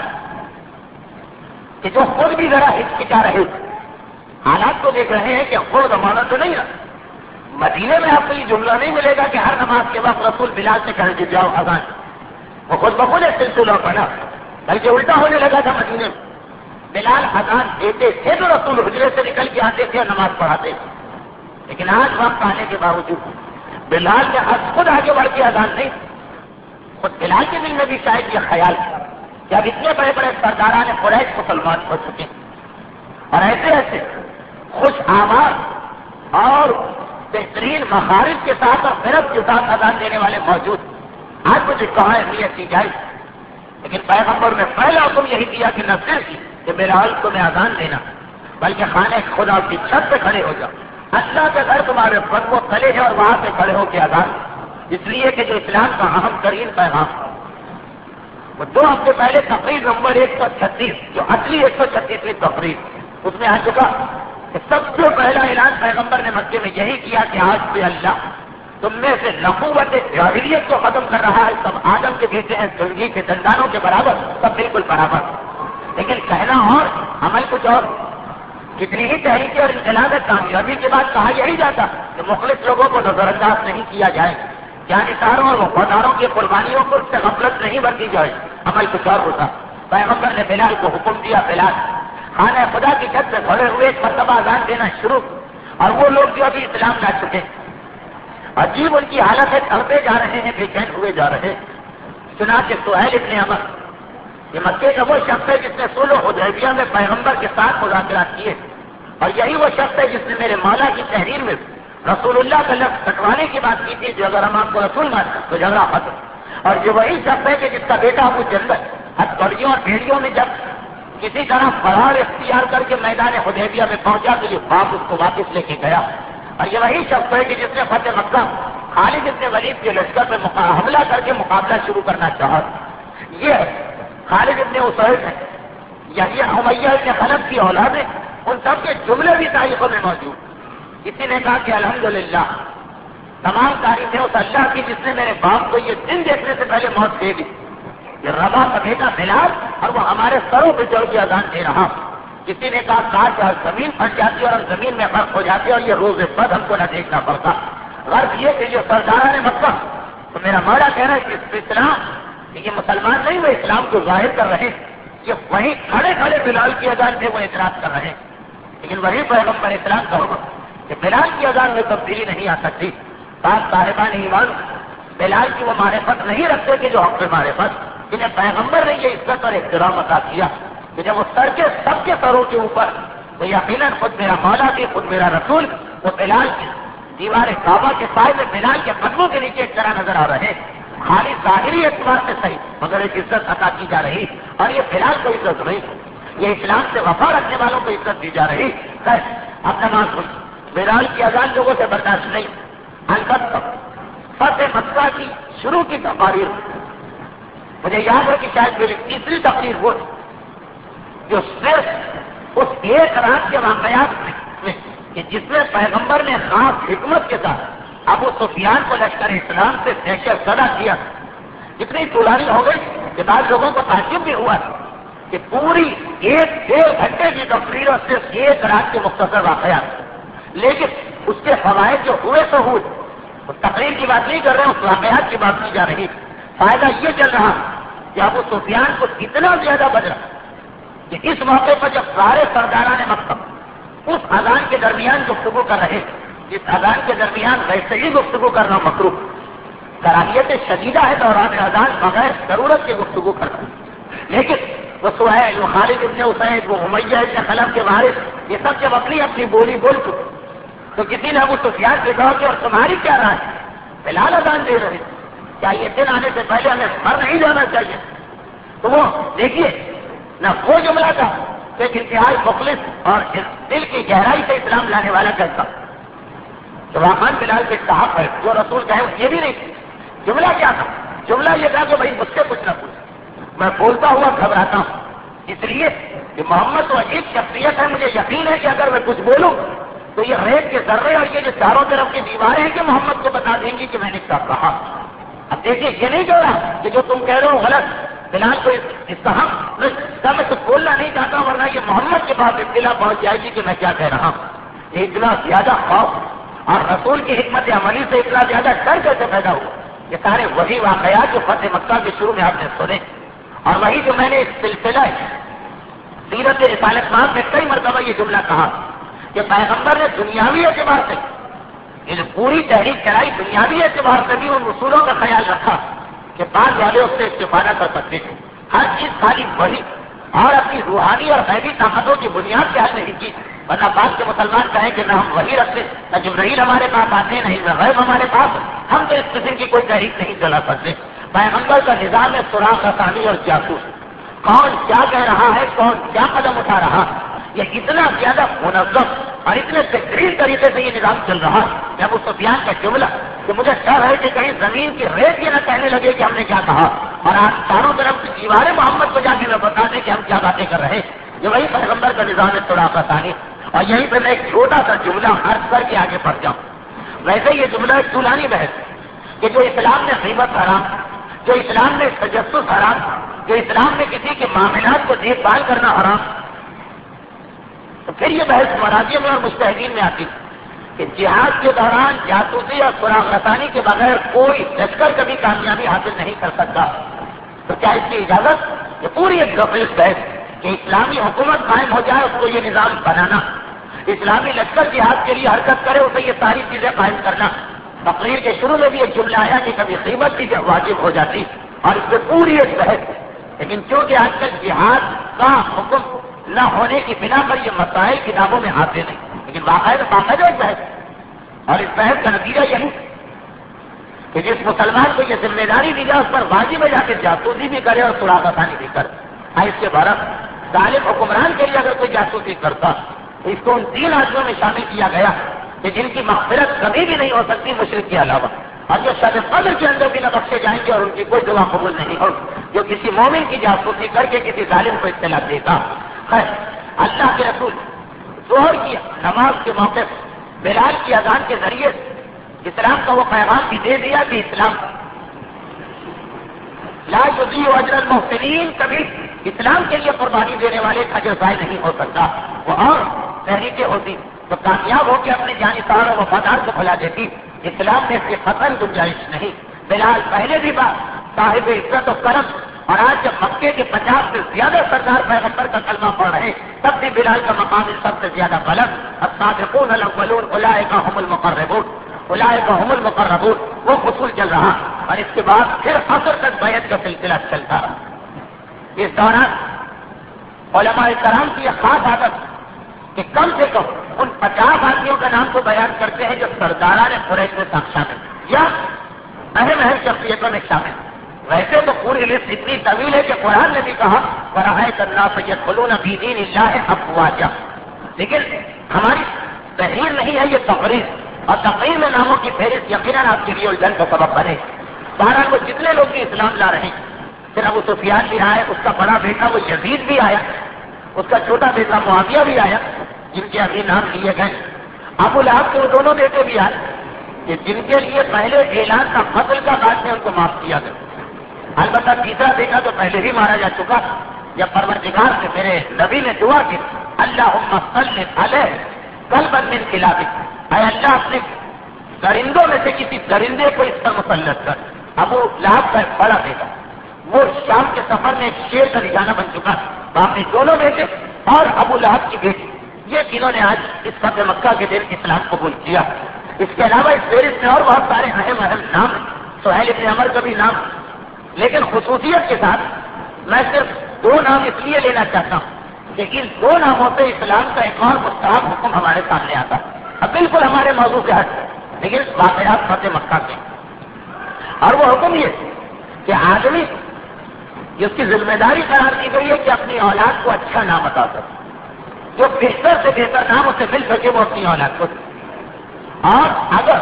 کہ جو خود بھی ذرا ہچکچا رہے حالات کو دیکھ رہے ہیں کہ خود زمانہ تو نہیں رہا. مدینے میں آپ کو یہ جملہ نہیں ملے گا کہ ہر نماز کے وقت رسول بلال سے کہہ کہ جاؤ اذان وہ خود بخود ایک سلسلہ بنا بلکہ الٹا ہونے لگا تھا. مدینے میں بلال اذان دیتے تھے تو رسول حجرے سے نکل کے آتے تھے اور نماز پڑھاتے تھے. لیکن آج وقت آنے کے باوجود بلال کے حد خود آگے بڑھ کے اذان نہیں خود بلال کے دل میں بھی شاید یہ خیال کہ اب اتنے بڑے بڑے سرداران قریش مسلمان ہو چکے اور ایسے ایسے خوش آواز اور بہترین مخارج کے ساتھ اور غیرت کے ساتھ اذان دینے والے موجود آج مجھے کہاں اہمیت کی جائے. لیکن پیغمبر نے پہلا حکم یہی دیا کہ نہ صرف کہ بلال کو میں اذان دینا بلکہ خانے خدا کی چھت پہ کھڑے ہو جاؤ. اللہ کے گھر تمہارے پر وہ کھڑے ہیں اور وہاں پہ کھڑے ہو کے اذان اس لیے کہ جو اسلام کا اہم ترین پیغام وہ دو ہفتے پہلے تقریر نمبر ایک سو چھتیس جو اصلی ایک سو چھتیسویں تقریر اس میں آ چکا کہ سب سے پہلا اعلان پیغمبر نے مکے میں یہی کیا کہ آج سے اللہ تم میں سے نبوت جاہلیت کو ختم کر رہا ہے، سب آدم کے بیٹے ہیں، زندگی کے دندانوں کے برابر، سب بالکل برابر. لیکن کہنا اور عمل کچھ اور. کتنی ہی تحریک اور انقلاب کامیابی کے بعد کہا یہی جاتا کہ مخلص لوگوں کو نظر انداز نہیں کیا جائے، جانکاروں اور وفاداروں کی قربانیوں کو سے غفلت نہیں برتی جائے. عمل کچھ اور ہوتا. پیغمبر نے بلال کو حکم دیا، بلال خانہ خدا کی چھت سے کھڑے ہوئے ایک مرتبہ اذان دینا شروع. اور وہ لوگ جو ابھی اسلام لا چکے، عجیب ان کی حالت ہے، تڑپے جا رہے ہیں، بے چین ہوئے جا رہے ہیں. چنانچہ سہیل ابن عمر، یہ مکے کا وہ شخص ہے جس نے صلح حدیبیہ میں پیغمبر کے ساتھ مذاکرات کیے، اور یہی وہ شخص ہے جس نے میرے مولا کی تحریر میں رسول اللہ کا لفظ کٹوانے کی بات کی تھی، جو اگر ہم آپ کو رسول مانتے تو جھگڑا ختم. اور یہ وہی شخص ہے کہ جس کا بیٹا ابو جندل ہتھکڑیوں اور بھیڑیوں میں جب کسی طرح فرار اختیار کر کے میدان حدیبیہ میں پہنچا تو یہ باپ اس کو واپس لے کے گیا. اور یہ وہی شخص ہے کہ جس نے فتح مکہ خالد ابن ولید کے لشکر پہ حملہ کر کے مقابلہ شروع کرنا چاہا. یہ خالد ابن اسید ہے، یہی امیہ ابن خلف کی اولاد ہے. ان سب کے جملے بھی تاریخوں میں موجود. کسی نے کہا کہ الحمدللہ تمام تعریفیں اس اللہ کی جس نے میرے باپ کو یہ دن دیکھنے سے پہلے موت دے دی. یہ ربا کا بیٹا بلال اور وہ ہمارے سروں پہ چڑھ کے اذان دے رہا. کسی نے کہا کاش آج زمین پھٹ جاتی اور ہم زمین میں غرق ہو جاتے اور یہ روز بد ہم کو نہ دیکھنا پڑتا. غرض یہ کہ یہ سرداران مکہ تو میرا مولا کہہ رہا ہے کہ اس اسلام یہ مسلمان نہیں، وہ اسلام کو ظاہر کر رہے ہیں. یہ وہیں کھڑے کھڑے بلال کی اذان سے وہ اعتراض کر رہے ہیں. لیکن وہی پیغمبر اسلام کا حکم کہ بلال کی اذان میں تبدیلی نہیں آ سکتی. بات صاحبان ایمان بلال کی وہ معرفت نہیں رکھتے کہ جو حق پہ معرفت، جنہیں پیغمبر نے یہ عزت اور احترام عطا کیا کہ جب وہ سر کے سب کے سروں کے اوپر وہ یقیناً خود میرا مولا کی خود میرا رسول وہ بلال کی دیوار کعبہ کے سائے میں بلال کے قدموں کے نیچے ایک طرح نظر آ رہے ہیں. خالی ظاہری اعتبار سے صحیح مگر ایک عزت عطا کی جا رہی، اور یہ بلال کو عزت نہیں، یہ اسلام سے وفا رکھنے والوں کو عزت دی جا رہی. اب نماز سن، بلال کی اذان لوگوں سے برداشت نہیں. البتہ فتح مکہ کی شروع کی تقاریر مجھے یاد ہے کہ شاید میری تیسری تقریر وہ جو صرف اس ایک رات کے واقعات میں کہ جس میں پیغمبر نے خاص حکمت کے ساتھ ابو سفیان کو لشکر اسلام سے دہشت زدہ کیا. اتنی طولانی ہو گئی کہ بعض لوگوں کو تعجب بھی ہوا کہ پوری ایک ڈیڑھ گھنٹے کی تقریر اور صرف ایک رات کے مختصر واقعات، لیکن اس کے فوائد جو ہوئے تو ہوئے. اس تقریر کی بات نہیں کر رہے، اس واقعات کی بات کی جا رہی. فائدہ یہ چل رہا کہ ابو سفیان کو اتنا زیادہ بدلا کہ اس موقع پر جب سارے سرداران مکہ اس اذان کے درمیان گفتگو کر رہے، اس اذان کے درمیان ویسے ہی گفتگو کرنا مکروہ، کراہیت شدیدہ ہے دوران اذان بغیر ضرورت کی گفتگو کرنا. لیکن وہ سہیل، وہ خالد ابن اسید، وہ امیہ ابن خلف کے وارث، یہ سب جب اپنی اپنی بولی بول چکے تو کسی نے ابو سفیان سے کہا کہ اور تمہاری کیا رائے؟ بلال اذان دے رہے، کیا یہ دن آنے سے پہلے ہمیں مر نہیں جانا چاہیے؟ تو وہ دیکھیے نہ وہ جملہ تھا کہ انتہائی مخلص اور دل کی گہرائی سے اسلام لانے والا کہتا تو واقعان بلال کے صاحب ہے جو رسول کہے یہ بھی نہیں. جملہ کیا تھا؟ جملہ یہ تھا کہ بھائی مجھ سے کچھ نہ پوچھ، میں بولتا ہوا گھبراتا ہوں، اس لیے کہ محمد تو عجیب شخصیت ہے، مجھے یقین ہے کہ اگر میں کچھ بولوں تو یہ ریت کے ذرے اور یہ جو چاروں طرف کی دیواریں ہیں کہ محمد کو بتا دیں گی کہ میں نے کیا کہا. اب دیکھیے یہ نہیں کہہ رہا کہ جو تم کہہ رہے ہو غلط، بلال کو اس کا حق میں کچھ بولنا نہیں چاہتا ہوں ورنہ یہ محمد کے پاس اطلاع پہنچ جائے گی کہ میں کیا کہہ رہا ہوں. یہ اتنا زیادہ خوف اور رسول کی حکمت عملی سے اتنا زیادہ ڈر کیسے پیدا ہوا؟ یہ سارے وہی واقعات جو فتح مکہ کے شروع میں آپ نے سنے، اور وہی جو میں نے اس سلسلہ سیرت رسالت مآب میں کئی مرتبہ یہ جملہ کہا کہ پیغمبر نے دنیاوی اعتبار سے یہ جو پوری تحریک چلائی، دنیاوی اعتبار سے بھی ان اصولوں کا خیال رکھا کہ بعض والے اس سے استفادہ کر سکتے ہیں. ہر چیز خالی وہی اور اپنی روحانی اور غیبی طاقتوں کی بنیاد پہ حل نہیں کی، ورنہ بعض کے مسلمان کہیں کہ نہ ہم وہی رکھتے، نہ جبرائیل ہمارے پاس آتے، نہیں نہ غیب ہمارے پاس، ہم تو اس قسم کی کوئی تحریک نہیں چلا سکتے. پیغمبر کا نظام ہے سراغ رسانی اور جاسوس، کون کیا کہہ رہا ہے، کون کیا قدم اٹھا رہا، یہ اتنا زیادہ منظم اور اتنے بہترین طریقے سے یہ نظام چل رہا کہ ابو سفیان کا جملہ کہ مجھے ڈر ہے کہ کہیں زمین کی ریت یہ نہ کہنے لگے کہ ہم نے کیا کہا، اور آج چاروں طرف کی دیواریں محمد کو جا کے میں بتا دیں کہ ہم کیا باتیں کر رہے ہیں. یہ وہی پیغمبر کا نظام ہے سراغ رسانی. اور یہیں پہ میں ایک چھوٹا سا جملہ عرض کر کے آگے بڑھ جاؤں. ویسے یہ جملہ ایک طولانی بحث کہ جو اسلام نے غیبت حرام، جو اسلام نے تجسس حرام، جو اسلام میں کسی کے معاملات کو دیکھ بھال کرنا حرام، تو پھر یہ بحث مراجع میں اور مجتہدین میں آتی کہ جہاد کے دوران جاسوسی اور سراغ رسانی کے بغیر کوئی لشکر کبھی کامیابی حاصل نہیں کر سکتا، تو کیا اس کی اجازت؟ یہ پوری ایک دقیق بحث کہ اسلامی حکومت قائم ہو جائے اس کو یہ نظام بنانا، اسلامی لشکر جہاد کے لیے حرکت کرے اسے یہ ساری چیزیں قائم کرنا۔ تقریر کے شروع میں بھی ایک جملہ آیا کہ کبھی قیمت بھی واجب ہو جاتی، اور اس میں پوری ایک بحث۔ لیکن چونکہ آج کل جہاد کا حکم نہ ہونے کی بنا پر یہ مسائل کتابوں میں آتے نہیں، لیکن باقاعدہ باقاعدہ ایک بحث، اور اس بحث کا نتیجہ یہی کہ جس مسلمان کو یہ ذمہ داری دی جائے اس پر واجب ہے جا کے جاسوسی بھی کرے اور سراغ رسانی بھی کرے۔ اس کے برعکس ظالم حکمران کے لیے اگر کوئی جاسوسی کرتا تو اس کو ان تین آدمیوں میں شامل کیا گیا کہ جن کی مغفرت کبھی بھی نہیں ہو سکتی مشرک کے علاوہ، اور جو شب قدر کے اندر بھی نہ بخشے جائیں گے اور ان کی کوئی دعا قبول نہیں ہوگی، جو کسی مومن کی جاسوسی کر کے کسی ظالم کو اطلاع دیتا۔ خیر، اللہ کے رسول ظہر کی نماز کے موقع بلال کی اذان کے ذریعے اسلام کا وہ پیغام بھی دے دیا کہ اسلام لا یضیع اجر المحسنین، کبھی اسلام کے لیے قربانی دینے والے کا اجر ضائع نہیں ہو سکتا۔ وہ اور تحریکیں ہوتی تو کامیاب ہو کے اپنے جانثار اور وفادار کو بھلا دیتی، اسلام میں اس کی قطعاً گنجائش نہیں۔ بلال پہلے بھی بات صاحب عزت و کرم، اور آج جب مکے کے پچاس سے زیادہ سردار پیغمبر کا کلمہ پڑھ رہے ہیں تب بھی بلال کا مقام سب سے زیادہ بلند۔ الصادقون الاولون اولئک هم المقربون، اولئک هم المقربون، وہ اصول چل رہا، اور اس کے بعد پھر عصر تک بیعت کا سلسلہ چلتا رہا۔ اس دوران علماء کرام کی یہ خاص عادت کہ کم سے کم ان پچاس آدمیوں کا نام تو بیان کرتے ہیں جو سرداران قریش میں شامل یا اہم اہم شخصیتوں میں شامل۔ ویسے تو پوری لسٹ اتنی طویل ہے کہ قرآن نے بھی کہا وَرَأَيْتَ النَّاسَ يَدْخُلُونَ فِي دِينِ اللَّهِ أَفْوَاجًا، لیکن ہماری تحریر نہیں ہے یہ تقریر، اور تقریر میں ناموں کی فہرست یقیناً آپ کے لیے الجھن کا سبب بنے۔ بہرحال وہ جتنے لوگ بھی اسلام لا رہے ہیں، پھر ابو سفیان بھی آئے، اس کا بڑا بیٹا وہ یزید بھی آیا، اس کا چھوٹا بیٹا معاویہ بھی آیا جن کے ابھی نام لیے گئے، ابو لہب کے وہ دونوں بیٹے بھی آئے کہ جن کے لیے پہلے اعلان کا قتل کا بعد میں ان کو معاف کیا گیا۔ البتہ تیسرا بیٹا تو پہلے ہی مارا جا چکا جب پروردگار سے میرے نبی نے دعا کی اللہم صلی علیہ قلبا من کلابک، اے اللہ اپنے درندوں میں سے کسی درندے کو اس پر مسلط کر۔ ابو لہب کا ایک بڑا بیٹا وہ شام کے سفر میں ایک شیر کا نشانہ بن چکا، باقی دونوں بیٹے اور ابو لہب کی بیٹی یہ تینوں نے آج اس فتح مکہ کے دن اسلام قبول کیا۔ اس کے علاوہ اس فہرست میں اور بہت سارے اہم اہم نام ہیں، سہیل بن عمر کا بھی نام، لیکن خصوصیت کے ساتھ میں صرف دو نام اس لیے لینا چاہتا ہوں کہ ان دو ناموں سے اسلام کا ایک اور مستحب حکم ہمارے سامنے آتا ہے، اب بالکل ہمارے موضوع سے ہٹ ہے لیکن واقعات فتح مکہ کے، اور وہ حکم یہ کہ آدمی جس کی ذمہ داری قرار دی گئی ہے کہ اپنی اولاد کو اچھا نام عطا کر، جو بہتر سے بہتر نام اسے مل سکے وہ اپنی اولاد کو، اور اگر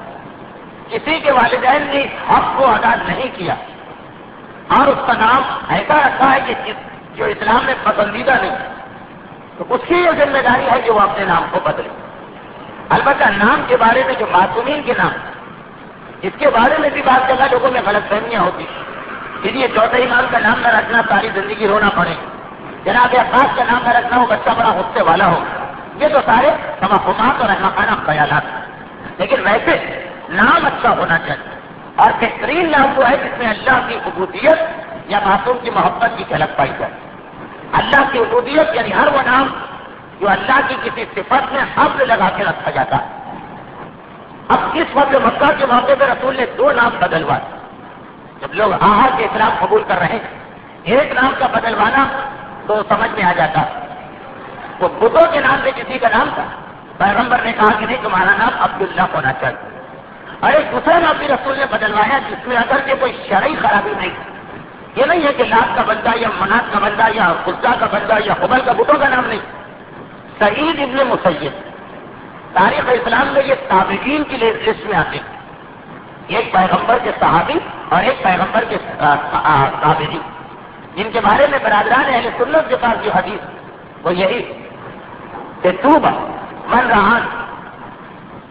کسی کے والدین نے اس حق کو ادا نہیں کیا اور اس کا نام ایسا رکھا ہے کہ جس جو اسلام میں پسندیدہ نہیں، تو اس کی یہ ذمہ داری ہے کہ وہ اپنے نام کو بدلے۔ البتہ نام کے بارے میں جو معصومین کے نام اس کے بارے میں بھی بعض جگہ لوگوں میں غلط فہمیاں ہوتی، اس لیے چوتھے امام کا نام نہ رکھنا ساری زندگی رونا پڑے، جناب عباس کا نام نہ رکھنا وہ بچہ بڑا غصے والا ہو، یہ تو سارے توہمات اور احمقانہ خیالات، لیکن ویسے نام اچھا ہونا چاہیے، اور بہترین نام وہ ہے جس میں اللہ کی عبودیت یا معصوم کی محبت کی جھلک پائی جائے۔ اللہ کی عبودیت یعنی ہر وہ نام جو اللہ کی کسی صفت میں حفظ لگا کے رکھا جاتا ہے۔ اب اس فتح مکہ کے موقع پہ رسول نے دو نام بدلوائے، جب لوگ آہا کے اسلام قبول کر رہے ہیں ایک نام کا بدلوانا تو سمجھ میں آ جاتا، وہ بتوں کے نام سے کسی کا نام تھا، پیغمبر نے کہا کہ نہیں تمہارا نام عبداللہ ہونا چاہیے، اور ایک دوسرا نام بھی رسول نے بدلوایا جس میں اگر کہ کوئی شرعی خرابی نہیں، یہ نہیں ہے کہ لات کا بندہ یا منات کا بندہ یا خدا کا بندہ یا حبل کا بتوں کا نام نہیں، سعید ابن مسیب، تاریخ اسلام میں یہ تابعین کی لسٹ میں آتے ہیں، ایک پیغمبر کے صحابی اور ایک پیغمبر کے تابعی، جن کے بارے میں برادران اہل سنت کے پاس جو حدیث وہ یہی کہ توبہ من رہان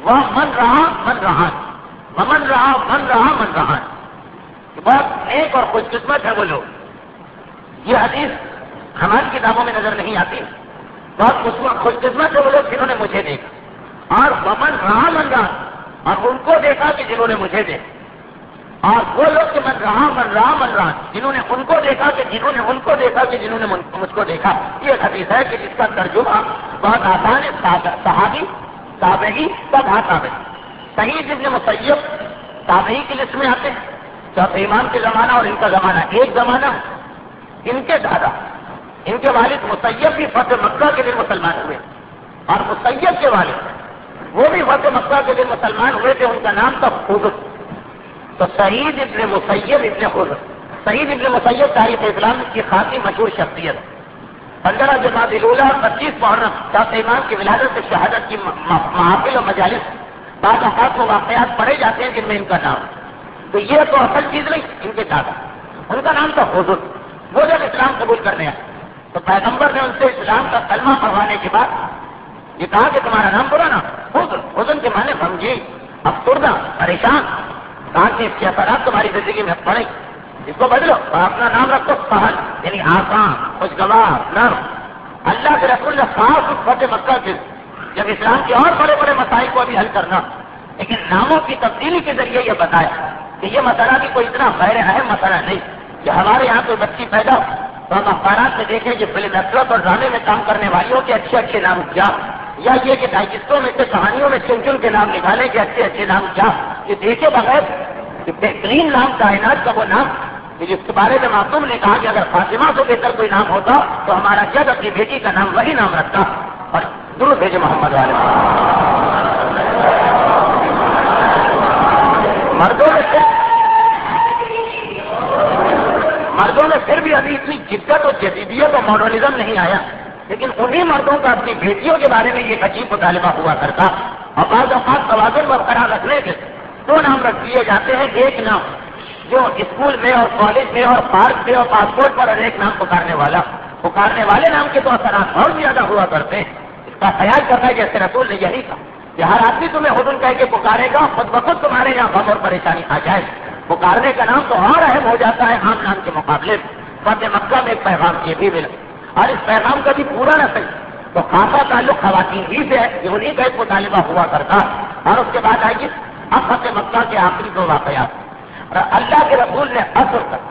وہ من رہا من رہا ومن رہا من رہا من رہا بہت نیک اور خوش قسمت ہے وہ لوگ. یہ حدیث ہماری کتابوں میں نظر نہیں آتی. بہت خوش قسمت ہے وہ لوگ جنہوں نے مجھے دیکھا اور ومن رہا من رہا اور ان کو دیکھا کہ جنہوں نے مجھے دیکھا. اور وہ لوگ کہ من رہا من رہا من رہا جنہوں نے ان کو دیکھا کہ جنہوں نے ان کو دیکھا کہ جنہوں نے مجھ کو دیکھا. یہ حدیث ہے کہ جس کا ترجمہ بہت آسان ہے. صحابی تابعی سب ہاں تابعی. سعید ابن مسیب تابعی کی لسٹ میں آتے ہیں. جب امام کے زمانہ اور ان کا زمانہ ایک زمانہ. ان کے دادا ان کے والد مسیب بھی فتح مکہ کے دن مسلمان ہوئے اور مسیب کے والد وہ بھی فتح مکہ کے دن مسلمان ہوئے تھے. ان کا نام تھا خضر. تو سعید ابن مسیب ابن خضر. سعید ابن مسیب تاریخ اسلام کی خاصی مشہور شخصیت. پندرہ جمادی الاولیٰ اور پچیس محرم شاہ امام کی ولادت سے شہادت کی محافل و مجالس بعض اوقات وہ واقعات پڑھے جاتے ہیں جن میں ان کا نام. تو یہ تو اصل چیز نہیں. ان کے دادا ان کا نام تھا خضر. وہ جب اسلام قبول کرنے آئے تو پیغمبر نے ان سے اسلام کا کلمہ پڑھوانے کے بعد یہ کہا کہ تمہارا نام برا نا خضر. خضر کے معنی غمگین افسردہ پریشان. کہا کہ اس کے اثرات تمہاری زندگی میں پڑے اس کو بدلو اور اپنا نام رکھو سہل یعنی آسان خوشگوار نرم. اللہ کے رسول نے خاص اس فتح مکہ کے جب اسلام کے اور بڑے بڑے مسائل کو بھی حل کرنا لیکن ناموں کی تبدیلی کے ذریعے یہ بتایا کہ یہ مسئلہ بھی کوئی اتنا غیر اہم مسئلہ نہیں کہ ہمارے یہاں کوئی بچی پیدا ہو تو ہم اخبارات میں دیکھیں کہ فلم نصرت اور ڈرامے میں کام کرنے والیوں کے اچھے اچھے نام کیا یا یہ کہ ڈائجسٹوں میں سے کہانیوں میں چن چن کے نام نکالیں کہ اچھے اچھے نام کیا. یہ دیکھے بغیر کہ بہترین نام کائنات کا وہ نام کہ جس کے بارے میں معصوم نے کہا کہ اگر فاطمہ سے بہتر کوئی نام ہوتا تو ہمارا جد اپنی بیٹی کا نام وہی نام رکھتا. اور درود بھیجے محمد والے. مردوں میں پھر مردوں میں پھر بھی ابھی اتنی جدت اور جدیدیت اور ماڈرنزم نہیں آیا لیکن انہی مردوں کا اپنی بیٹیوں کے بارے میں یہ عجیب مطالبہ ہوا کرتا. اور بعض اوقات توازن برقرار رکھنے کے دو نام رکھ دیے جاتے ہیں. ایک نام جو اسکول میں اور کالج میں اور پارک میں اور پاسپورٹ پر ایک نام پکارنے والا پکارنے والے نام کے تو اثرات اور زیادہ ہوا کرتے ہیں. اس کا خیال کرنا ہے جیسے رسول نے یہی کہا کہ ہر آدمی تمہیں حضور کہہ کے پکارے گا خود بخود تمہارے یہاں غم اور پریشانی آ جائے. پکارنے کا نام تو اور اہم ہو جاتا ہے عام نام کے مقابلے میں. فتح مکہ میں ایک پیغام یہ بھی ملا اور اس پیغام کا بھی پورا نہ صحیح تو خاصا تعلق خواتین ہی سے ہے. یہ انہیں کا ایک مطالبہ ہوا کرتا. اور اس کے بعد آئیے اب فتح مکہ کے آخری دو واقعات. اور اللہ کے رسول نے عصر تک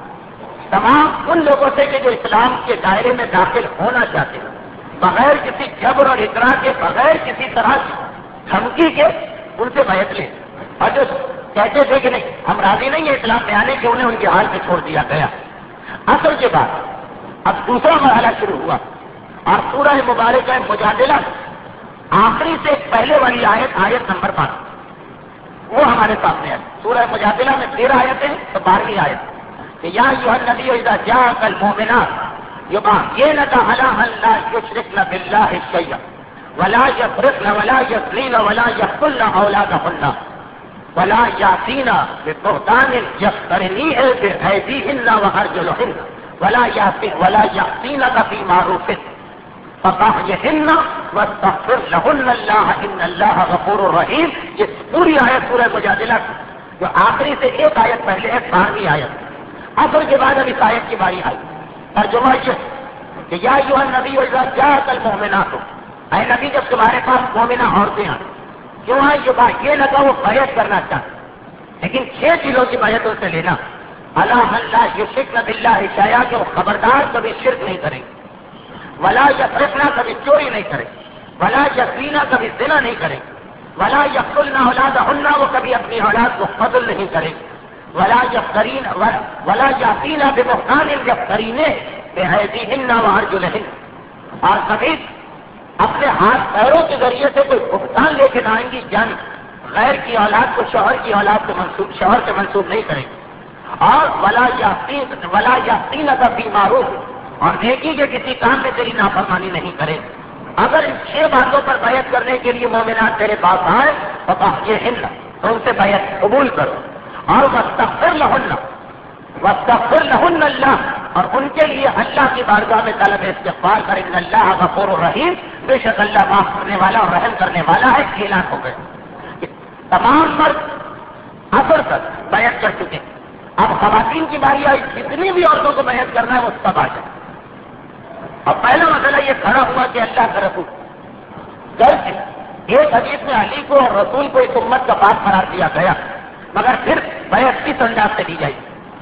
تمام ان لوگوں سے کہ جو اسلام کے دائرے میں داخل ہونا چاہتے ہیں بغیر کسی جبر اور اقرار کے بغیر کسی طرح کی دھمکی کے ان سے بیعت لے اور جو کہتے تھے کہ نہیں ہم راضی نہیں ہیں اسلام میں آنے کے انہیں ان کے حال پہ چھوڑ دیا گیا. عصر کے بعد اب دوسرا مرحلہ شروع ہوا اور سورہ مبارکہ مجادلہ آخری سے پہلے والی آیت آیت نمبر پانچ وہ ہمارے سامنے ہے. سورہ مجادلہ میں تیرہ آیتیں تو بارہویں آیت کہ یا ایھا النبی اذا جاءک المؤمنات یباینک علی ان لا یشرکن باللہ شیئا ولا یسرقن ولا یزنین ولا یقتلن اولادهن ولا یاتین ببہتان یفترینہ بایدیہن وارجلہن ولا یاتین ولا یاتینک فی معروف فَقَحْيِهِنَّ وَاسْتَغْفِرْ لَهُنَّ اللَّهَ إِنَّ اللَّهَ غَفُورٌ رَحِيمٌ. یہ پوری آیت سورہ مجادلہ جو آخری سے ایک آیت پہلے ہے بارہویں آیت. عصر کے بعد اب اس آیت کی باری آئی. ترجمہ یہ کہ یا ایھا النبی اذا جاءک المؤمنات اے نبی جب تمہارے پاس مومنہ عورتیں آئیں کیوں آئیں جو بات یہ لگا وہ بیعت کرنا چاہتے لیکن چھ چیزوں کی بیعت ان سے لینا. الا ان لا یشرکن باللہ شیئا کہ وہ خبردار کبھی شرک نہیں کریں گے. ولا یسرقنا کبھی چوری نہیں کرے. ولا یزنینا کبھی زنا نہیں کرے. ولا یقتلن اولادہن وہ کبھی اپنی اولاد کو قتل نہیں کرے. ولا یفترین ولا یاتین ببہتان یفترینہ بایدیہن وارجلہن اور کبھی اپنے ہاتھ پیروں کے ذریعے سے کوئی بہتان لے کے آئیں گی یعنی غیر کی اولاد کو شوہر کی اولاد کے منسوب شوہر کے منسوب نہیں کریں گے. اور ولا یاتین ولا یاتین کا فی معروف اور نیکی کے کسی کام میں تیری نافرمانی نہیں کرے. اگر ان چھ باتوں پر بیعت کرنے کے لیے مومنات تیرے پاس آئے تو فَاحْيِهِنَّ تو ان سے بیعت قبول کرو. اور وَاسْتَغْفِرْ لَهُنَّ وَاسْتَغْفِرْ لَهُنَّ اللَّهَ اور ان کے لیے اللہ کی بارگاہ میں طلب استغفار کر ان اللہ غفور الرحیم بے شک اللہ معاف کرنے والا اور رحم کرنے والا ہے. اعلان ہو گئے کہ تمام مرد اثر تک بیعت کر چکے. اب خواتین کی باری آئی، جتنی بھی عورتوں کو بیعت کرنا ہے وہ سب آ جائے. اب پہلا مسئلہ یہ کھڑا ہوا کہ اللہ کا رسول گرچہ ایک حدیث میں علی کو اور رسول کو اس امت کا باپ قرار دیا گیا، مگر پھر بیعت کس انداز سے لی جائے.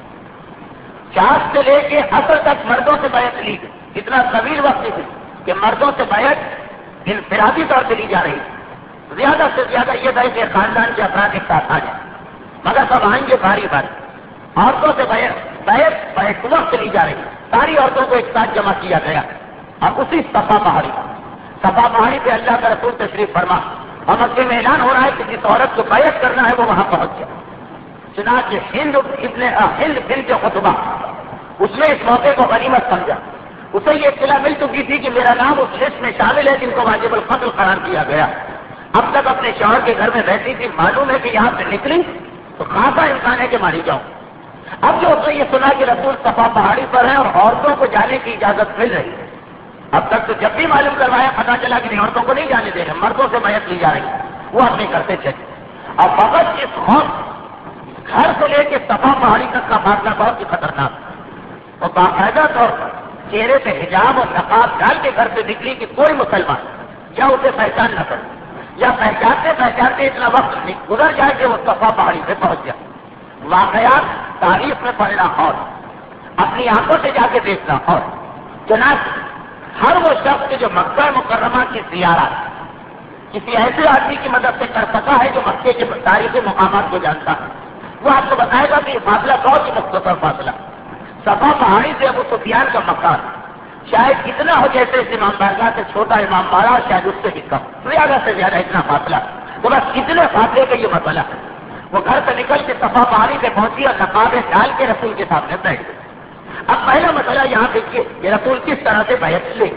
چاند سے لے کے عصر تک مردوں سے بیعت لی گئی. اتنا طویل وقت تھی کہ مردوں سے بیعت انفرادی طور پہ لی جا رہی ہے. زیادہ سے زیادہ یہ تھا کہ خاندان کے افراد ایک ساتھ آ جائیں، مگر سب آئیں گے باری باری. عورتوں سے بیعت بیعت بیک وقت لی جا رہی ہے. ساری عورتوں کو ایک ساتھ جمع کیا گیا اور اسی صفا پہاڑی صفا پہاڑی پہ اللہ کا رسول تشریف فرما اور مکے میں اعلان ہو رہا ہے کہ جس عورت کو بیعت کرنا ہے وہ وہاں پہنچ گیا. چنانچہ ہند ابن ہند بنت خطبہ اس نے اس موقع کو غنیمت سمجھا. اسے یہ اطلاع مل چکی تھی کہ میرا نام اس لسٹ میں شامل ہے جن کو واجب القتل قرار دیا گیا. اب تک اپنے شوہر کے گھر میں رہتی تھی، معلوم ہے کہ یہاں سے نکلی تو خاصا امکان ہے کہ ماری جاؤں. اب جو اس نے یہ سنا کہ رسول صفا پہاڑی پر ہے اور عورتوں کو جانے کی اجازت مل رہی ہے، اب تک تو جب بھی معلوم کروایا پتا چلا کہ نہیں عورتوں کو نہیں جانے دے رہے، مردوں سے بیعت لی جا رہی ہے، وہ اپنے کرتے چلے. اور فقط اس خوف گھر سے لے کے صفا پہاڑی تک کا فاصلہ بہت ہی خطرناک ہے. اور باقاعدہ طور پر چہرے پہ حجاب اور نقاب ڈال کے گھر سے نکلی کہ کوئی مسلمان یا اسے پہچان نہ کرے یا پہچانتے پہچانتے اتنا وقت گزر جائے کہ وہ صفا پہاڑی پہ پہنچ جائے. واقعات تاریخ میں پڑھنا اور اپنی آنکھوں سے جا کے دیکھنا اور چنانچہ ہر وہ شخص جو مکہ مکرمہ کی زیارت کسی ایسے آدمی کی مدد سے کر سکا ہے جو مکے کے تاریخی مقامات کو جانتا ہے، وہ آپ کو بتائے گا کہ یہ فاصلہ بہت ہی مختصر فاصلہ. صفا پہاڑی سے ابو سفیان کا مکان شاید اتنا ہو جیسے اس امام بارگاہ سے چھوٹا امام باڑہ شاید اس سے بھی کم، زیادہ سے زیادہ اتنا فاصلہ. تو بس کتنے فاصلے کا یہ مسئلہ ہے. وہ گھر سے نکل کے صفا پہاڑی سے پہنچی اور نقابیں ڈال کے رسول کے سامنے بیٹھ گئی. اب پہلا مسئلہ یہاں دیکھیے کہ رسول کس طرح سے بیعت لے.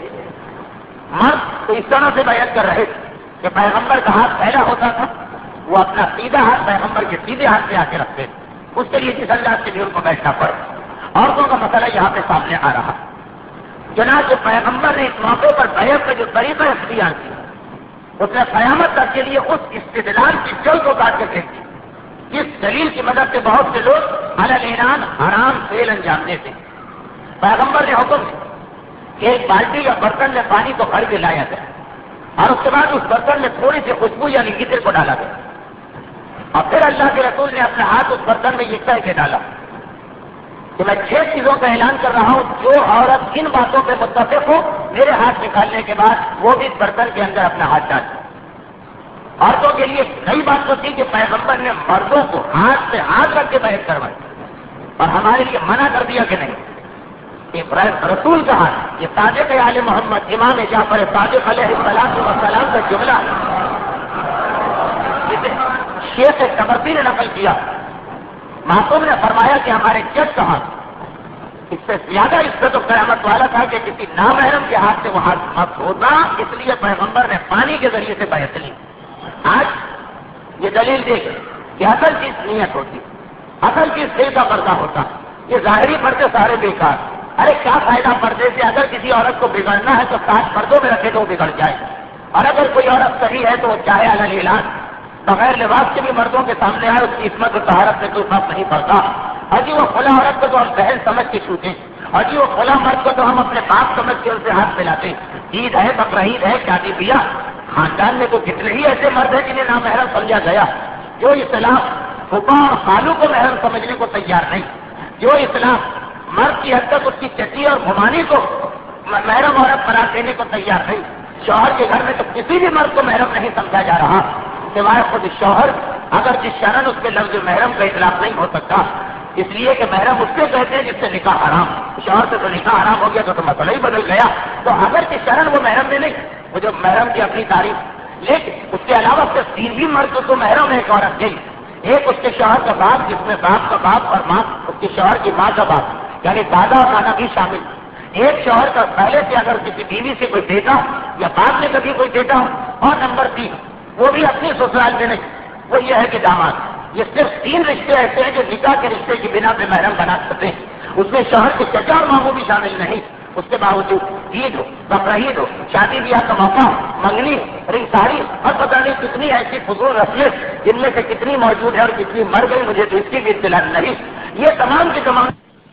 مرد تو اس طرح سے بیعت کر رہے تھے کہ پیغمبر کا ہاتھ پھیلا ہوتا تھا، وہ اپنا سیدھا ہاتھ پیغمبر کے سیدھے ہاتھ پہ آ کے رکھتے تھے. اس کے لیے جس انداز سے بھی ان کو بیٹھنا پڑا. عورتوں کا مسئلہ یہاں پہ سامنے آ رہا. چنانچہ پیغمبر نے اس موقع پر بیعت کا جو طریقہ اختیار کیا اس نے قیامت تک کے لیے اس استدلال کی جل کو کاٹ کے پھینک دی جس دلیل کی مدد سے بہت سے لوگ علی الاعلان حرام فعل انجام دیتے. پیغمبر نے حکم دیا کہ ایک بالٹی یا برتن میں پانی کو بھر کے لایا گیا اور اس کے بعد اس برتن میں تھوڑی سی خوشبو یعنی گٹر کو ڈالا گیا. اور پھر اللہ کے رسول نے اپنے ہاتھ اس برتن میں یہ کہہ کے ڈالا کہ میں چھ چیزوں کا اعلان کر رہا ہوں، جو عورت ان باتوں پہ متفق ہو میرے ہاتھ نکالنے کے بعد وہ بھی اس برتن کے اندر اپنا ہاتھ ڈالے. عورتوں کے لیے نئی بات تو تھی کہ پیغمبر نے مردوں کو ہاتھ سے ہاتھ رکھ کے بیعت کروائی اور ہمارے لیے منع کر دیا کہ نہیں. رسول کا ہاتھ یہ صادق آل محمد امام جعفر صادق علیہ السلام والسلام کا جملہ جسے شیخ قبرتی نے نقل کیا. معصوم نے فرمایا کہ ہمارے جج کا ہاتھ اس سے زیادہ عزت و قیامت والا تھا کہ کسی نامحرم کے ہاتھ سے وہ ہاتھ مت ہونا، اس لیے پیغمبر نے پانی کے ذریعے سے بیعت لی. آج یہ دلیل دیکھ کہ اصل چیز نیت ہوتی، اصل چیز دل کا پردہ ہوتا. یہ ظاہری پردے سارے بیکار. ارے کیا فائدہ پردے سے؟ اگر کسی عورت کو بگڑنا ہے تو سات پردوں میں رکھے تو وہ بگڑ جائے، اور اگر کوئی عورت صحیح ہے تو وہ چاہے علی الاعلان بغیر لباس کے بھی مردوں کے سامنے آئے، اس کی عصمت و طہارت میں کوئی فرق نہیں پڑتا. اور جی وہ کھلا عورت کو تو ہم بہن سمجھ کے چھوٹے، اور جی وہ کھلا مرد کو تو ہم اپنے باپ سمجھ کے ان سے ہاتھ ملاتے. عید ہے، بقرعید ہے، شادی بیاہ، خاندان میں تو کتنے ہی ایسے مرد ہیں جنہیں نامحرم سمجھا گیا. جو اسلام پھپھا اور خالو کو محرم سمجھنے کو تیار نہیں، جو اسلام مرد کی حد تک اس کی چچی اور گھمانی کو محرم عورت قرار دینے کو تیار نہیں. شوہر کے گھر میں تو کسی بھی مرد کو محرم نہیں سمجھا جا رہا سوائے خود شوہر، اگر جس شرن اس کے لفظ محرم کا اطلاق نہیں ہو سکتا، اس لیے کہ محرم اس سے کہتے ہیں جس سے نکاح حرام. شوہر سے تو نکاح حرام ہو گیا تو, تو مسئلہ ہی بدل گیا. تو اگر جس شرن وہ محرم میں نہیں، وہ جو محرم کی اپنی تعریف، لیکن اس کے علاوہ صرف تین بھی مرد تو محرم ہے. ایک عورت گئی، ایک اس کے شوہر کا باپ جس میں باپ کا باپ اور ماں اس کے شوہر کی ماں کا باپ یعنی دادا اور نانا بھی شامل. ایک شوہر کا پہلے سے اگر کسی بیوی سے کوئی بیٹا یا باپ نے کبھی کوئی بیٹا ہو، اور نمبر تین وہ بھی اپنی سسرال میں نہیں، وہ یہ ہے کہ داماد. یہ صرف تین رشتے ایسے ہیں جو نکاح کے رشتے کی بنا پہ محرم بنا سکتے ہیں. اس میں شوہر کے چچا اور ماموں بھی شامل نہیں. اس کے باوجود عید ہو، بقرعید ہو، شادی بیاہ کا موقع ہو، منگنی، رنگ ساری اور پتہ نہیں کتنی ایسی فضول رسمیں جن میں سے کتنی موجود ہے اور کتنی مر گئی، مجھے تو اس کی بھی اطلاع نہیں. یہ تمام کی تمام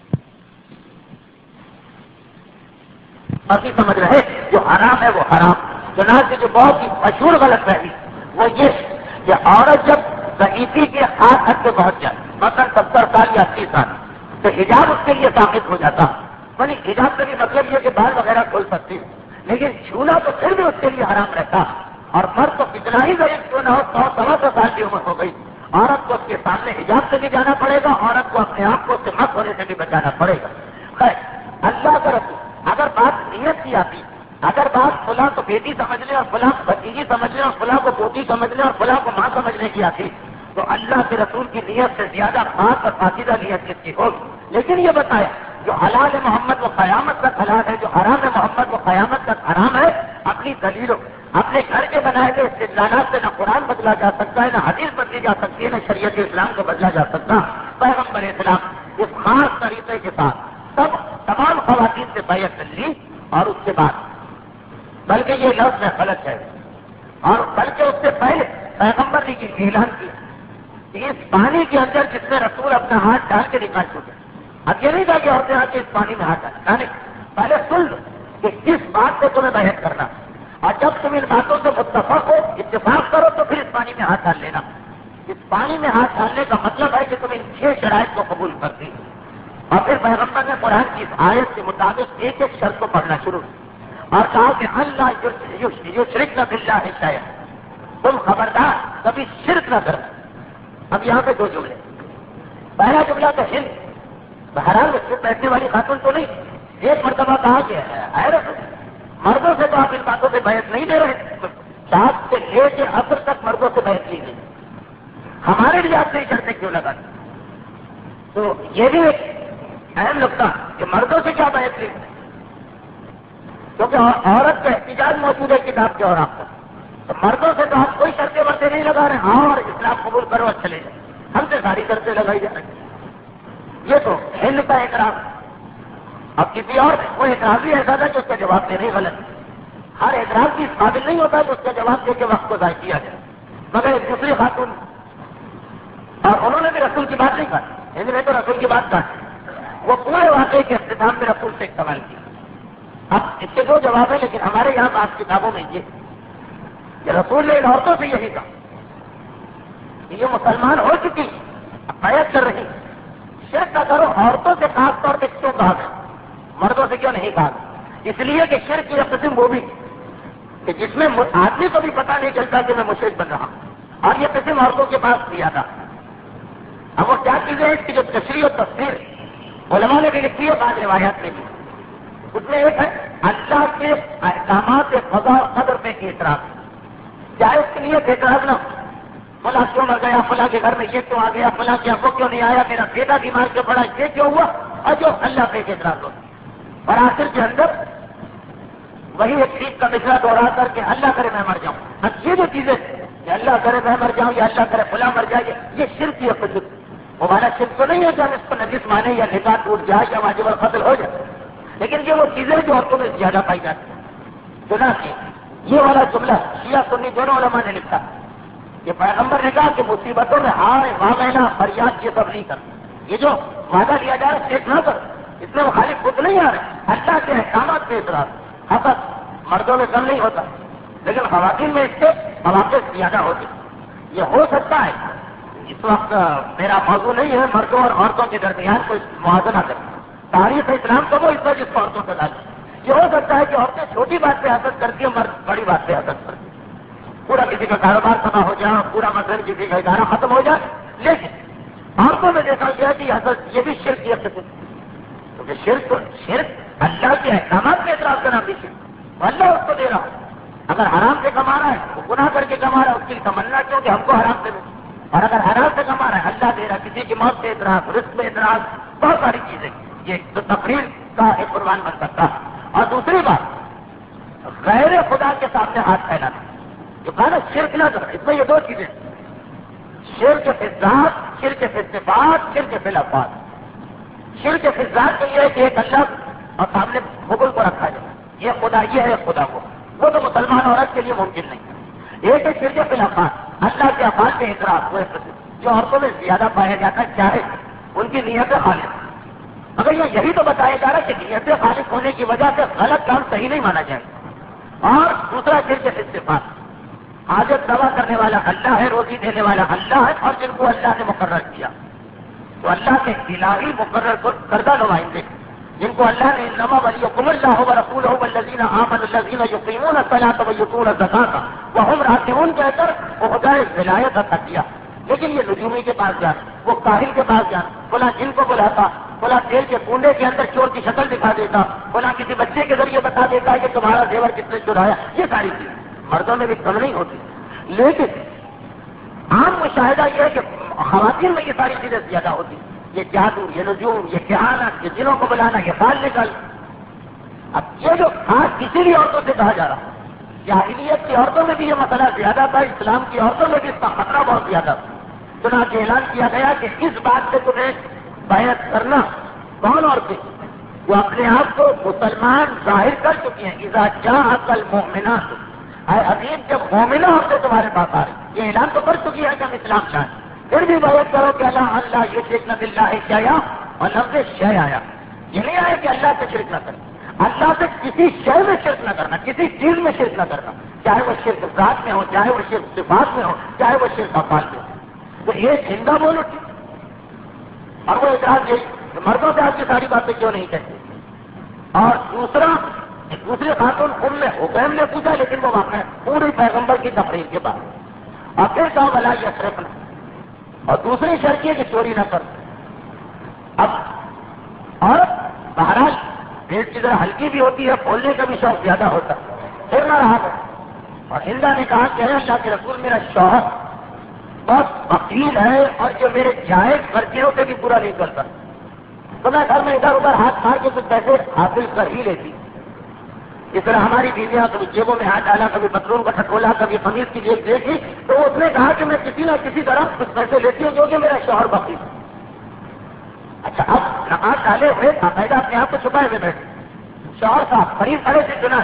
باقی سمجھ رہے جو حرام ہے وہ حرام. چنانچہ جو بہت ہی مشہور غلط فہمی وہ یہ کہ عورت جب ضعیفی کے ہاتھ حد پہ پہنچ جائے، مثلا ستر سال یا اسی سال، تو حجاب اس کے لیے ثابت ہو جاتا. یعنی حجاب کا بھی مطلب یہ کہ بال وغیرہ کھول سکتی ہے، لیکن چھونا تو پھر بھی اس کے لیے حرام رہتا. اور مرد تو کتنا ہی ضعیف کیوں نہ ہو، سو سوا سو سال کی عمر ہو گئی، عورت کو اس کے سامنے حجاب سے بھی جانا پڑے گا، عورت کو اپنے آپ کو اس سے مت ہونے سے بھی بچانا پڑے گا. خیر اللہ کا رسول اگر بات نیت کی آتی، اگر بات فلاں کو بیٹی سمجھ لیں اور فلاں کو بھتیجی سمجھ لیں اور فلاں کو پوتی سمجھ لیں اور فلاں کو ماں سمجھنے کی آتی، تو اللہ کے رسول کی نیت سے زیادہ خاص اور پاکیزہ نیت کس کی ہوگی. لیکن یہ بتایا جو حلال محمد وہ قیامت تک حلال ہے، جو حرام محمد وہ قیامت تک حرام ہے. اپنی دلیلوں، اپنے گھر کے بنائے گئے استدلالات سے نہ قرآن بدلا جا سکتا ہے، نہ حدیث بدلی جا سکتی ہے، نہ شریعت اسلام کو بدلا جا سکتا. پیغمبر اسلام اس خاص طریقے کے ساتھ سب تمام خواتین سے بیعت کر لی، اور اس کے بعد بلکہ یہ لفظ میں غلط ہے، اور بلکہ اس سے پہلے پیغمبر نے یہ اعلان کیا کہ اس پانی کے اندر جس میں رسول اپنا ہاتھ ڈال کے نکال چکے. اب یہ نہیں کہا کہ ہوتے ہیں کہ اس پانی میں ہاتھ ڈال، نہیں، پہلے سن لو کہ کس بات سے تمہیں بیعت کرنا، اور جب تم ان باتوں سے متفق ہو، اتفاق کرو، تو پھر اس پانی میں ہاتھ ڈال لینا. اس پانی میں ہاتھ ڈالنے کا مطلب ہے کہ تم ان چھ شرائط کو قبول کرتی ہو. اور پھر پیغمبر نے قرآن کی اس آیت کے مطابق ایک ایک شرط کو پڑھنا شروع کیا اور کہا کہ اللہ یشرک نہ باللہ شیئا، تم خبردار کبھی شرک نہ کرو. اب یہاں پہ دو جملے، پہلا جملہ تو ہند بہرحال اس سے بیٹھنے والی خاتون تو نہیں. ایک مرتبہ کہا کہ اے رسول، مردوں سے تو آپ ان باتوں سے بیعت نہیں لے رہے، سات سے لے کے عصر تک مردوں سے بیعت لی گئی، ہمارے لیے آپ نے شرطیں کیوں لگا؟ تو یہ بھی ایک اہم نقطہ کہ مردوں سے کیا بیعت لی، کیونکہ عورت کا احتجاج موجود ہے کتاب کے اور آپ کا. تو مردوں سے تو آپ کوئی شرطیں ورطیں نہیں لگا رہے، ہاں اور اسلام قبول کرو اور چلے جائیں، ہم سے ساری شرطیں لگائی جا رہی. یہ تو ہند کا اعتراض. اب کسی اور کوئی اعتراض بھی ایسا تھا کہ اس کا جواب دینا ہی غلط. ہر اعتراض بھی اس قابل نہیں ہوتا کہ اس کا جواب دے کے وقت کو ضائع کیا جائے. مگر ایک دوسری خاتون، اور انہوں نے بھی رسول کی بات نہیں کہی، ہند نے تو رسول کی بات کہی، وہ پورے واقعے کے اختتام میں رسول سے ایک سوال کیا. اب اس کے دو جواب ہیں، لیکن ہمارے یہاں بات کتابوں میں یہ کہ رسول نے ان عورتوں سے یہی کہا کہ یہ مسلمان ہو چکی، بیعت کر رہی، شرک نہ کرو. عورتوں سے خاص طور پہ کیوں کہا گیا، مردوں سے کیوں نہیں کہا گیا؟ اس لیے کہ شرک کی قسم وہ بھی کہ جس میں آدمی کو بھی پتہ نہیں چلتا کہ میں مشرک بن رہا ہوں، اور یہ قسم عورتوں کے پاس دیا تھا. اب وہ کیا چیزیں ہیں اس کی جو تشریح اور تفسیر علماء نے بھی لکھی ہے، بعض روایات میں بھی. اس میں ایک ہے اللہ کے احکامات قضا اور قدر میں اعتراض، چاہے اس کے لیے اعتراض نہ ہو، فلاں کیوں مر گیا، فلاں کے گھر میں یہ کیوں آ گیا، فلاں کے ابو کیوں نہیں آیا، میرا بیٹا بیمار کیوں پڑا، یہ کیوں ہوا، اور جو اللہ پہ اعتراض ہو. اور آخر کے اندر وہی ایک چیز کا مشرا دوہرا کر کے اللہ کرے میں مر جاؤں. اب یہ جو چیزیں کہ اللہ کرے میں مر جاؤں یا اللہ کرے فلاں مر جائے، یہ شرک کی قسم. ہمارا شرک تو نہیں ہے کہ ہم اس کو نجس مانے یا نکاح ٹوٹ جائے یا واجب القتل ہو جائے، لیکن یہ وہ چیزیں جو عورتوں میں زیادہ پائی جاتی ہیں. چنانچہ یہ والا جملہ شیعہ سنی دونوں علماء نے لکھا کہ پیغمبر نے کہا کہ مصیبتوں میں ہار واغینا فریاد یہ سب نہیں کرتے. یہ جو وعدہ لیا جا رہا ہے چیک نہ کرو، اس میں وہ خالی خود نہیں آ رہے، اللہ کے احکامات کے اعتراض. حسد مردوں میں کم نہیں ہوتا، لیکن خواتین میں اس سے مواقع زیادہ ہوتی. یہ ہو سکتا ہے اس وقت میرا موضوع نہیں ہے مردوں اور عورتوں کے درمیان کوئی موازنہ کرنا. تاریخ اسلام کو وہ اس وجہ سے عورتوں سے لاتے. یہ ہو سکتا ہے کہ عورتیں چھوٹی بات پہ حسد کرتی ہیں، مرد بڑی بات پہ حسد کرتی ہیں. پورا کسی کا کاروبار تباہ ہو جائے، پورا مثلاً کسی کا ادارہ ختم ہو جائے، لیکن عورتوں میں دیکھا گیا کہ حسد یہ بھی شرک کی قسم، کیونکہ شرک شرک اللہ کے احکامات میں اعتراض کا نام بھی شرک. اللہ اس کو دے رہا ہوں، اگر حرام سے کما رہا ہے وہ گناہ کر کے کما رہا ہے، اس کی تمنا کیوں کہ ہم کو حرام سے ملے. اور اگر حرام سے کما رہا ہے اللہ دے رہا ہے، کسی کی موت سے اعتراض، رزق میں اعتراض، بہت ساری چیزیں یہ تو تقریر کا ایک قربان بن سکتا ہے. اور دوسری بات غیر خدا کے سامنے ہاتھ پھیلانا، جو کہا نا شرک نہ کرو، اس میں یہ دو چیزیں، شرک فی الذات، شرک فی الصفات، شرک فی الافعال. شرک فی الذات کے لیے کہ ایک اللہ اور سامنے مغل کو رکھا جائے، یہ خدا یہ ہے خدا کو، وہ تو مسلمان عورت کے لیے ممکن نہیں ہے۔ ایک ہے شرک فی الافعال، اللہ کے افعال کے اعتراف ہوئے جو عورتوں میں زیادہ پایا جاتا ہے، چاہے ان کی نیت خالص، اگر یہ یہی تو بتایا جا رہا ہے کہ نیت خالص ہونے کی وجہ سے غلط کام صحیح نہیں مانا جائے گا۔ اور دوسرا شرک استفاد، حاجت روا کرنے والا اللہ ہے، روزی دینے والا اللہ ہے، اور جن کو اللہ نے مقرر کیا تو اللہ کے الہی مقرر کردہ نمائندے جن کو اللہ نے انما ولیکم اللہ ورسولہ والذین آمنوا الذین یقیمون الصلاۃ ویؤتون الزکاۃ وہم راکعون کہہ کر عہدۂ ولایت عطا کیا۔ لیکن یہ نجومی کے پاس جانا، وہ کاہل کے پاس جانا، بولا جن کو بلاتا، بولا تیل کے کنڈے کے اندر چور کی شکل دکھا دیتا، بولا کسی بچے کے ذریعے بتا دیتا کہ تمہارا زیور کس نے چرایا، یہ ساری چیزیں مردوں میں بھی کم نہیں ہوتی۔ لیکن عام مشاہدہ یہ ہے کہ خواتین میں یہ ساری چیزیں زیادہ ہوتی ہیں، یہ جادو، یہ نجوم، یہ کہانت، یہ جنوں کو بلانا، یہ خال نکل۔ اب یہ جو خاص اسی لیے عورتوں سے کہا جا رہا ہے، جاہلیت کی عورتوں میں بھی یہ مسئلہ زیادہ تھا، اسلام کی عورتوں میں بھی اس کا خطرہ بہت زیادہ تھا۔ چنانچہ اعلان کیا گیا کہ اس بات سے تمہیں بیعت کرنا کون عورتیں وہ اپنے آپ کو مسلمان ظاہر کر چکی ہیں، اذا جاءک المؤمنات، اے حبیب جب مومنہ عورتیں تمہارے پاس آ رہی، یہ اعلان تو کر چکی ہے کہ ہم اسلام چاہیں، پھر بھی بیعت کرو کہ اللہ اللہ یشرکن باللہ شیئا، اور لفظ شے آیا، یہ نہیں آیا کہ اللہ سے شرک نہ کریں، اللہ سے کسی شے میں شرک نہ کرنا، کسی چیز میں شرک نہ کرنا، چاہے وہ شرک ذات میں ہو، چاہے وہ شرک صفات میں ہو، چاہے وہ شرک افعال میں ہو۔ تو یہ زندہ بول اٹھی، اور وہ اعتراض یہی کہ مردوں سے آپ کی ساری باتیں کیوں نہیں کہتے۔ اور دوسرا دوسری خاتون ام نے حکیم نے پوچھا، لیکن وہ واقع پوری پیغمبر کی تقریر کے بعد، اور پھر کہا ولا یسرقن، اور دوسری شرط یہ کہ چوری نہ کر۔ اب اور بہرحال پیٹ کی طرح ہلکی بھی ہوتی ہے، بولنے کا بھی شوق زیادہ ہوتا ہے، پھر نہ رہا ہے۔ اور ہندا نے کہا کہ اللہ کے رسول میرا شوہر بہت وکیل ہے اور جو میرے جائز خرچوں سے بھی پورا نہیں کرتا، تو میں گھر میں ادھر ادھر ہاتھ مار کے کچھ پیسے حاصل کر ہی لیتی۔ اس طرح ہماری بیویاں کبھی جیبوں میں ہاتھ ڈالا، کبھی پتلون کا ٹھٹولا، کبھی قمیض کی جیب دیکھی، تو اس نے کہا کہ میں کسی نہ کسی طرح کچھ پیسے لیتی ہوں جو کہ میرا شوہر وکیل ہے۔ اچھا، اب نماز ڈالے ہوئے باقاعدہ اپنے آپ کو چھپائے ہوئے بیٹھے، شوہر صاحب قریب کھڑے سے چنا،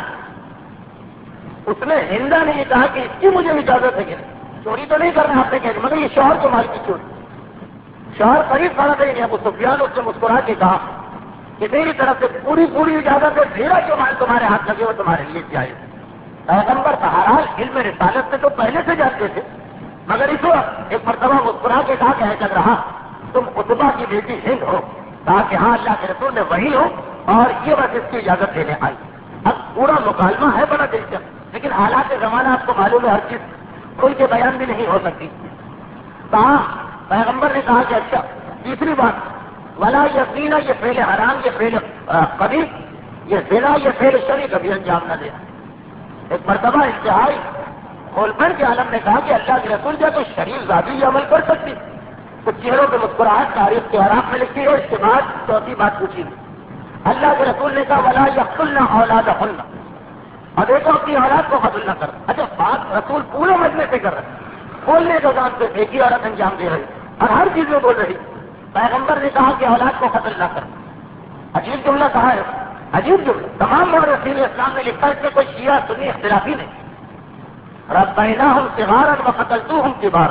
اس نے ہندا نے یہ کہا کہ اس کی مجھے اجازت ہے کہ چوری تو نہیں کرنا آپ نے کہا، مگر یہ شوہر کو مال کی چوری۔ شوہر قریب کھڑا تھا، یعنی ابو سفیان اس سے مسکرا کے کہا کہ میری طرف سے پوری پوری اجازت ہے، میرا جو مال تمہارے ہاتھ لگے وہ تمہارے لیے چاہیے۔ پیغمبر بہرحال علم رسالت سے تو پہلے سے جانتے تھے، مگر اس وقت ایک مرتبہ مسکرا کے کہا کہ ایسا رہا تم عتبہ کی بیٹی ہند ہو، کہا کہ ہاں اللہ کے رسول میں وہی ہوں، اور یہ بس اس کی اجازت دینے آئی۔ اب پورا مکالمہ ہے بڑا دلچسپ، لیکن حالات زمانہ آپ کو معلوم ہے، ہر چیز کھل کے بیان بھی نہیں ہو سکتی۔ کہا پیغمبر نے کہا کہ اچھا، تیسری بات ولا یقینا، یہ فعل حرام، یہ فعل قبیح، یہ زنا، یہ فعل شرعی کبھی انجام نہ دے۔ ایک مرتبہ انتہائی کھول کر کے عالم نے کہا کہ اللہ کے رسول جو تو شریف ذاتی یہ عمل کر سکتی، کچھ چہروں پہ مسکراہٹ تاریخ کے حرام میں لکھی ہے۔ اس کے بعد چوتھی بات پوچھی اللہ کے رسول نے کہا ولا یقتلن اولادہن، اور دیکھو اپنی اولاد کو قتل نہ کر۔ اچھا، بات رسول پورے مجمع سے کر رہے، بولنے کے کام سے ایک ہی عورت انجام دے رہی اور ہر چیز میں بول رہی۔ پیغمبر نے کہا کہ اولاد کو قتل نہ کر۔ عجیب جملہ کہا ہے، عجیب جملہ، تمام مورخین اسلام نے لکھا، اس میں کوئی شیعہ سنی اختلافی نہیں۔ ربیناہم صغارا وقتلتوہم کبارا،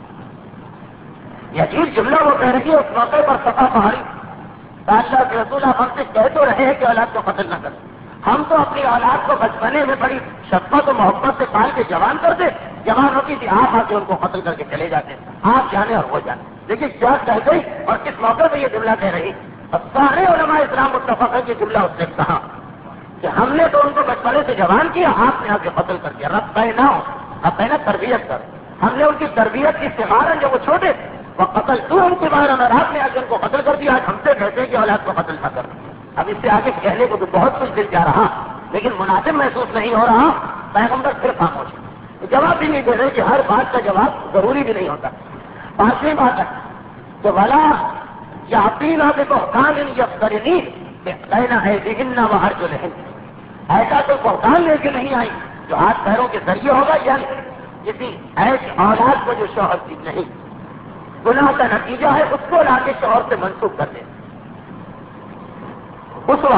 یہ عجیب جملہ وہ کہہ رہی ہے اس موقع پر صفا پہاڑی۔ اللہ کے رسول آپ ہم سے کہہ تو رہے ہیں کہ اولاد کو قتل نہ کریں، ہم تو اپنی اولاد کو بچپنے میں بڑی شفقت و محبت سے پال کے جوان کرتے، جوان ہوتی تھی آپ آ کے ان کو قتل کر کے چلے جاتے، آپ جانے اور وہ جانے۔ دیکھیے کیا کہہ گئی اور کس موقع پہ یہ جملہ کہہ رہی۔ اور سارے علماء اسلام متفق ہے کہ جملہ اس نے کہا کہ ہم نے تو ان کو بچپنے سے جوان کیا، آپ نے آ کے قتل کر دیا۔ رب نہ ہو، اب پہلے تربیت کر، ہم نے ان کی تربیت کی استعمال جو وہ چھوٹے وہ قتل تو ان کے بارے میں آپ نے آ کے ان کو قتل کر دیا، آج ہم سے کہتے ہیں کہ اولاد کو قتل نہ کر۔ اب اس سے آگے کہنے کو تو بہت کچھ دل جا رہا، لیکن مناسب محسوس نہیں ہو رہا۔ پیغمبر پھر خاموش، جواب بھی نہیں دے رہے کہ ہر بات کا جواب ضروری بھی نہیں ہوتا۔ پانچویں بات ہے کہ ولا یاتینا ببہتان یفترین بین ایدیہن وارجلہن، ایسا کوئی بہتان لے کے نہیں آئی جو ہاتھ پیروں کے ذریعے ہوگا، یعنی کسی ایسی اولاد کو جو شوہر کی نہیں، گناہ کا نتیجہ ہے، اس کو لا کے شوہر سے منسوخ کر دیں۔ اس وقت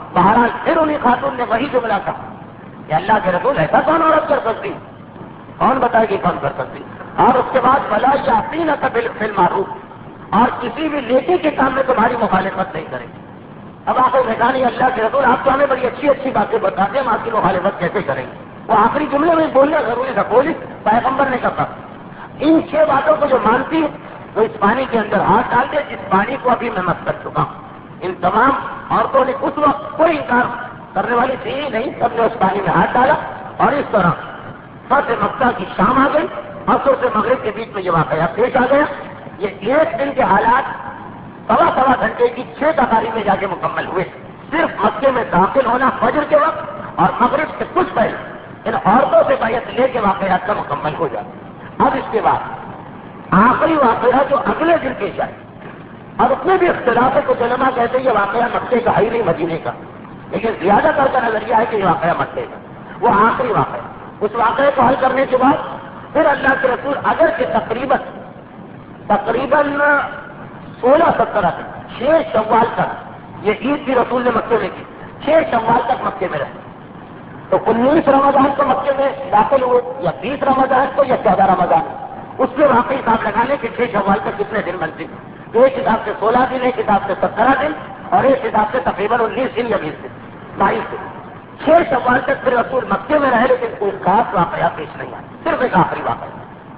بہرحال پھر انہیں خاتون نے وہی جملہ کہا کہ اللہ کے رسول ایسا کون عورت کر سکتی، کون بتائے گی کون کر سکتی، اور اس کے بعد ولا یاتین بالمعروف، اور کسی بھی نیکی کے کام میں تمہاری مخالفت نہیں کرے گی۔ اب آپ کو کہا نہیں اللہ کے رسول آپ تو ہمیں بڑی اچھی اچھی باتیں بتاتے ہیں، ہم آپ کی مخالفت کیسے کریں گے؟ وہ آخری جملے میں بولنا ضروری تھا، بولی پیغمبر نے کہا ان چھ باتوں کو جو مانتی ہے وہ اس پانی کے اندر ہاتھ ڈال دے جس پانی کو ابھی میں مت کر چکا ہوں۔ ان تمام عورتوں نے اس وقت کوئی انکار کرنے والی تھی ہی نہیں، سب نے اس پانی میں ہاتھ ڈالا، اور اس طرح فتح مکہ کی شام آ گئی، عصر سے مغرب کے بیچ میں یہ واقعہ پیش آ گیا۔ یہ ایک دن کے حالات سوا سوا گھنٹے کی چھ تقاریب میں جا کے مکمل ہوئے۔ صرف مکے میں داخل ہونا فجر کے وقت اور مغرب سے کچھ پہلے ان عورتوں سے بیعت لے کے واقعات کا مکمل ہو جاتا۔ اب اس کے بعد آخری واقعہ جو اگلے دن پیش آئے، اور اس میں بھی اختلاف ہے، کچھ علماء کہتے ہیں یہ واقعہ مکے کا ہی نہیں مدینے کا، لیکن زیادہ تر کا نظریہ ہے کہ یہ واقعہ مکے کا، وہ آخری واقعہ۔ اس واقعے کو حل کرنے کے بعد پھر اللہ کے رسول اگر کہ تقریباً تقریباً سولہ سترہ دن چھ شوال تک، یہ عید بھی رسول نے مکے میں کی، چھ شوال تک مکے میں رہے، تو انیس رمضان کو مکے میں داخل ہوئے، یا بیس رمضان کو یا چودہ رمضان، اس میں واقعی حساب لگانے کے چھ شوال تک کتنے دن بنتے ہیں؟ ایک حساب سے سولہ دن، ایک حساب سے سترہ دن، اور ایک حساب سے تقریباً انیس دن یا بیس دن، بائیس دن۔ چھ شوال تک پھر رسول مکے میں رہے، لیکن کوئی خاص واقعہ پیش نہیں آیا، صرف ایک آخری واقعہ،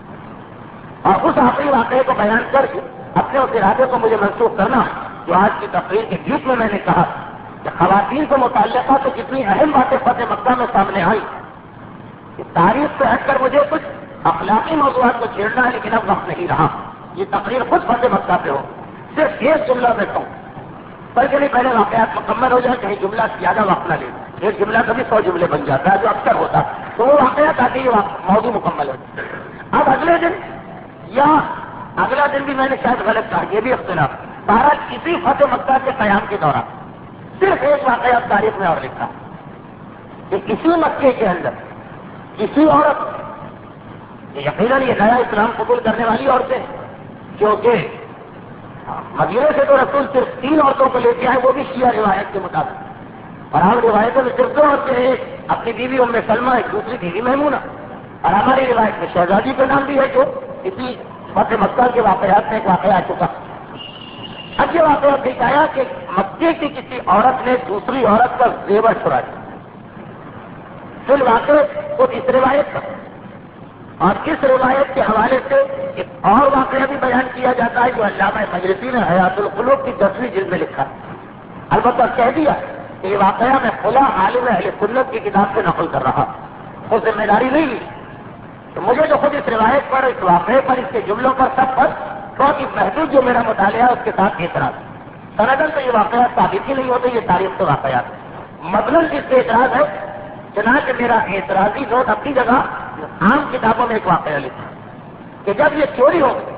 اور اس آخری واقعے کو بیان کر کے اپنے اس ارادے کو مجھے منسوخ کرنا جو آج کی تقریر کے بیچ میں میں نے کہا کہ خواتین سے متعلقہ تو جتنی اہم باتیں فتح مکہ میں سامنے آئی کہ تاریخ سے ہٹ کر مجھے کچھ اخلاقی موضوعات کو چھیڑنا ہے، لیکن اب وقت نہیں رہا، یہ تقریر خود فتح مکہ پہ ہو، صرف ایک جملہ میں کہوں بلکہ نہیں پہلے واقعات مکمل ہو جائے، کہیں جملہ زیادہ وقت نہ لے، ایک جملہ کبھی سو جملے بن جاتا ہے جو اکثر ہوتا ہے، تو وہ واقعات آتے ہی موضوع مکمل ہو جائے۔ اب اگلے دن یا اگلا دن بھی میں نے شاید غلط کہا، یہ بھی اختلاف، بہرحال کسی فتح مکہ کے قیام کے دوران صرف ایک واقعہ تاریخ میں اور لکھا کہ کسی مکے کے اندر کسی عورت، یقیناً یہ نیا اسلام قبول کرنے والی عورتیں، کیونکہ مدینے سے تو رسول صرف تین عورتوں کو لے کے آئے، وہ بھی شیعہ روایت کے مطابق، اور ہم روایتوں میں صرف دو عورتیں ہیں، اپنی بیوی ام سلمہ، ایک دوسری بیوی میمونہ، اور ہماری روایت میں شہزادی کا نام بھی ہے جو کسی فتح مکہ کے واقعات میں ایک واقعہ آ چکا۔ اب یہ واقعہ پیش آیا کہ مکے کی کسی عورت نے دوسری عورت کا زیور چرا دیا، پھر واقعے کو اس روایت کا، اور اس روایت کے حوالے سے ایک اور واقعہ بھی بیان کیا جاتا ہے جو علامہ مجلسی نے حیات القلوب کی دسویں جلد میں لکھا، البتہ کہہ دیا کہ یہ واقعہ میں کھلا عالم اہل سنت کی کتاب سے نقل کر رہا، خود ذمہ داری نہیں لی، تو مجھے جو خود اس روایت پر، اس واقعے پر، اس کے جملوں پر، سب پر بہت ہی محدود جو میرا مطالعہ ہے اس کے ساتھ اعتراض ہے۔ سندن تو یہ واقعات ثابت ہی نہیں ہوتے، یہ تاریخ کے واقعات ہیں، مطلب اس سے اعتراض ہے، چنانچہ میرا اعتراضی نوٹ اپنی جگہ عام کتابوں میں ایک واقعہ لکھا کہ جب یہ چوری ہو گئی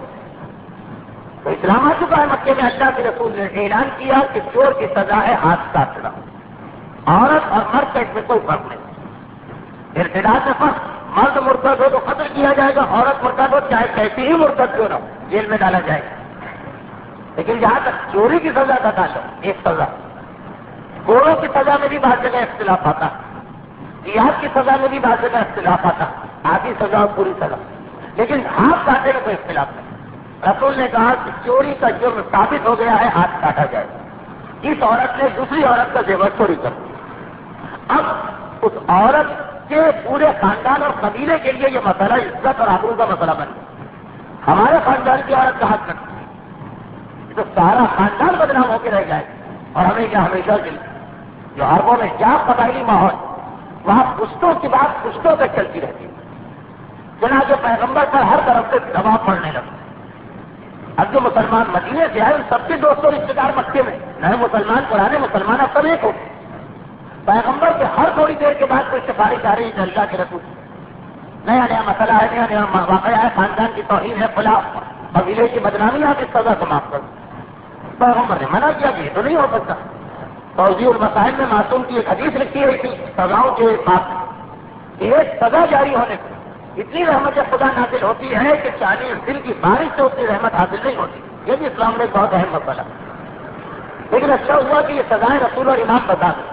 تو اسلام آ چکا ہے مکے میں، اللہ کے رسول نے اعلان کیا کہ چور کی سزا ہے ہاتھ کاٹنا، عورت اور مرد کا اس میں کوئی فرق نہیں، ارتداد میں فرق، مرد مرتد ہو تو قتل کیا جائے گا، عورت مرتد ہو چاہے کیسی ہی مرتد کیوں نہ ہو جیل میں ڈالا جائے گا، لیکن جہاں تک چوری کی سزا کا تعلق، ایک سزا، گوڑوں کی سزا میں بھی بعض جگہ اختلاف آتا، دیہات کی سزا میں بھی بعض جگہ اختلاف آتا، آدھی سزا اور پوری سزا، لیکن ہاتھ کاٹنے میں کوئی اختلاف نہیں۔ رسول نے کہا کہ چوری کا جرم ثابت ہو گیا ہے، ہاتھ کاٹا جائے، اس عورت نے دوسری عورت کا زیور چوری کر دیا، اب اس عورت کے پورے خاندان اور قبیلے کے لیے یہ مسئلہ عزت اور آبرو کا مسئلہ بن گیا، ہمارے خاندان کی عورت کا ہاتھ کٹا تو سارا خاندان بدنام ہو کے رہ جائے، اور ہمیں کیا ہمیشہ کے لیے جو عربوں میں کیا قبائلی ماحول، وہاں پشتوں کی بات پشتوں تک چلتی رہتی ہے، چنانچہ پیغمبر پر ہر طرف سے دباؤ پڑنے لگا۔ اب جو مسلمان مدینے سے آئے ان سب کے دوستوں رشتے دار مکے میں، نئے مسلمان پرانے مسلمان اب سب ایک ہو، پیغمبر کے ہر تھوڑی دیر کے بعد کوئی سفارش آ رہی ہے اللہ کے رسول، نیا نیا مسئلہ ہے، نیا نیا واقعہ ہے، خاندان کی توہین ہے، فلاں قبیلے کی بدنامی، آپ اس سزا کو معاف کرو۔ پیغمبر نے منع کیا کہ یہ تو نہیں ہو سکتا، توضیح المسائل میں معصوم کی ایک حدیث لکھی ہوئی تھی سزاؤں کے بعد، ایک سزا جاری ہونے سے اتنی رحمت خدا نازل ہوتی ہے کہ چالیس دن کی بارش سے اتنی رحمت حاصل نہیں ہوتی، یہ بھی اسلام میں ایک بہت اہم مسئلہ، لیکن اچھا ہوا کہ یہ سزائیں رسول اور امام بتا دیں،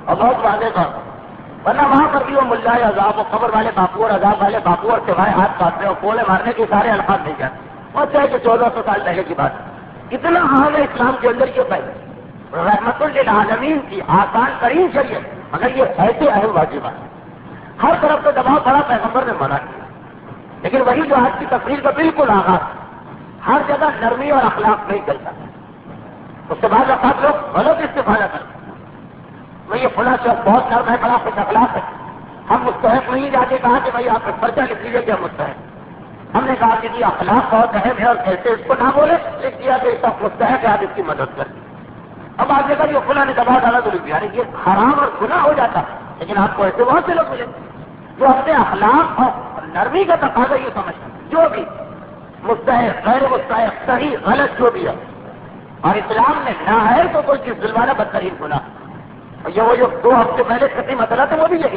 اور بہت واضح طور ورنہ وہاں پر بھی وہ ملا عذاب و قبر والے باپو اور عذاب والے باپو اور سوائے ہاتھ کاٹنے اور کوڑے مارنے کے سارے الفاظ نہیں جاتے. اور چاہے کہ چودہ سو سال پہلے کی بات اتنا اہم ہے اسلام کے اندر یہ پہلے رحمت للعالمین کی آسان ترین شریعت مگر یہ ایسے اہم واجبات ہر طرف سے دباؤ پڑا پیغمبر نے منع کیا. لیکن وہی جو آج کی تقریر کا بالکل آغاز ہر جگہ نرمی اور اخلاق نہیں چلتا. اس کے بعد اوقات لوگ غلط استفادہ کرتے میں یہ فلاں شخص بہت نرم ہے بڑا خوش اخلاق ہے. ہم مستحق نہیں جا کے کہا کہ بھائی آپ ایک پرچہ لکھ لیجیے کیا مستحق. ہم نے کہا کہ جی اخلاق بہت اہم ہے اور کیسے اس کو نہ بولے لکھ دیا کہ اس کا مستحق ہے آپ اس کی مدد کریں. اب آپ نے کہا یہ فلاں نے دباؤ ڈالا تو لکھ دیا یہ حرام اور گناہ ہو جاتا. لیکن آپ کو ایسے بہت سے لوگ ملے جو اپنے اخلاق اور نرمی کا تقاضا یہ سمجھتے جو بھی مستحق غیر مستحق صحیح غلط جو بھی ہے اور اسلام میں نہ ہے تو کوئی چیز دلوانا بدترین گناہ. یہ وہ جو دو ہفتے پہلے کسی مسئلہ تھا وہ بھی یہی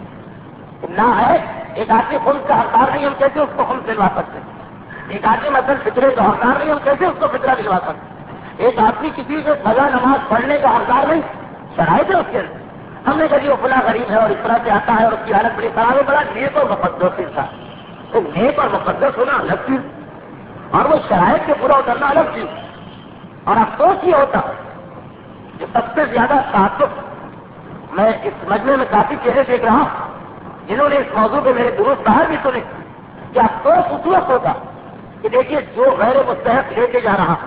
نہ ہے. ایک آدمی خود کا حقدار نہیں ہم کیسے اس کو خود دلوا سکتے. ایک آدمی مثلا فطرے کا حقدار نہیں ہم کیسے اس کو فطرہ دلوا سکتے. ایک آدمی کسی سے سزا نماز پڑھنے کا حقدار نہیں شرائط ہے اس کے اندر. ہم نے کہا وہ فلاں غریب ہے اور اس طرح سے آتا ہے اور اس کی حالت بڑی خراب ہے بڑا نیک اور مقدس انسان. تو نیک اور مقدس ہونا الگ چیز اور وہ شرائط سے پورا اترنا الگ چیز. اور افسوس یہ ہوتا کہ سب سے زیادہ تعصب میں اس مجمع میں کافی چہرے دیکھ رہا ہوں جنہوں نے اس موضوع پہ میرے درست باہر بھی سنے کہ افسوس اس وقت ہوتا کہ دیکھیے جو غیر مستحق لے کے جا رہا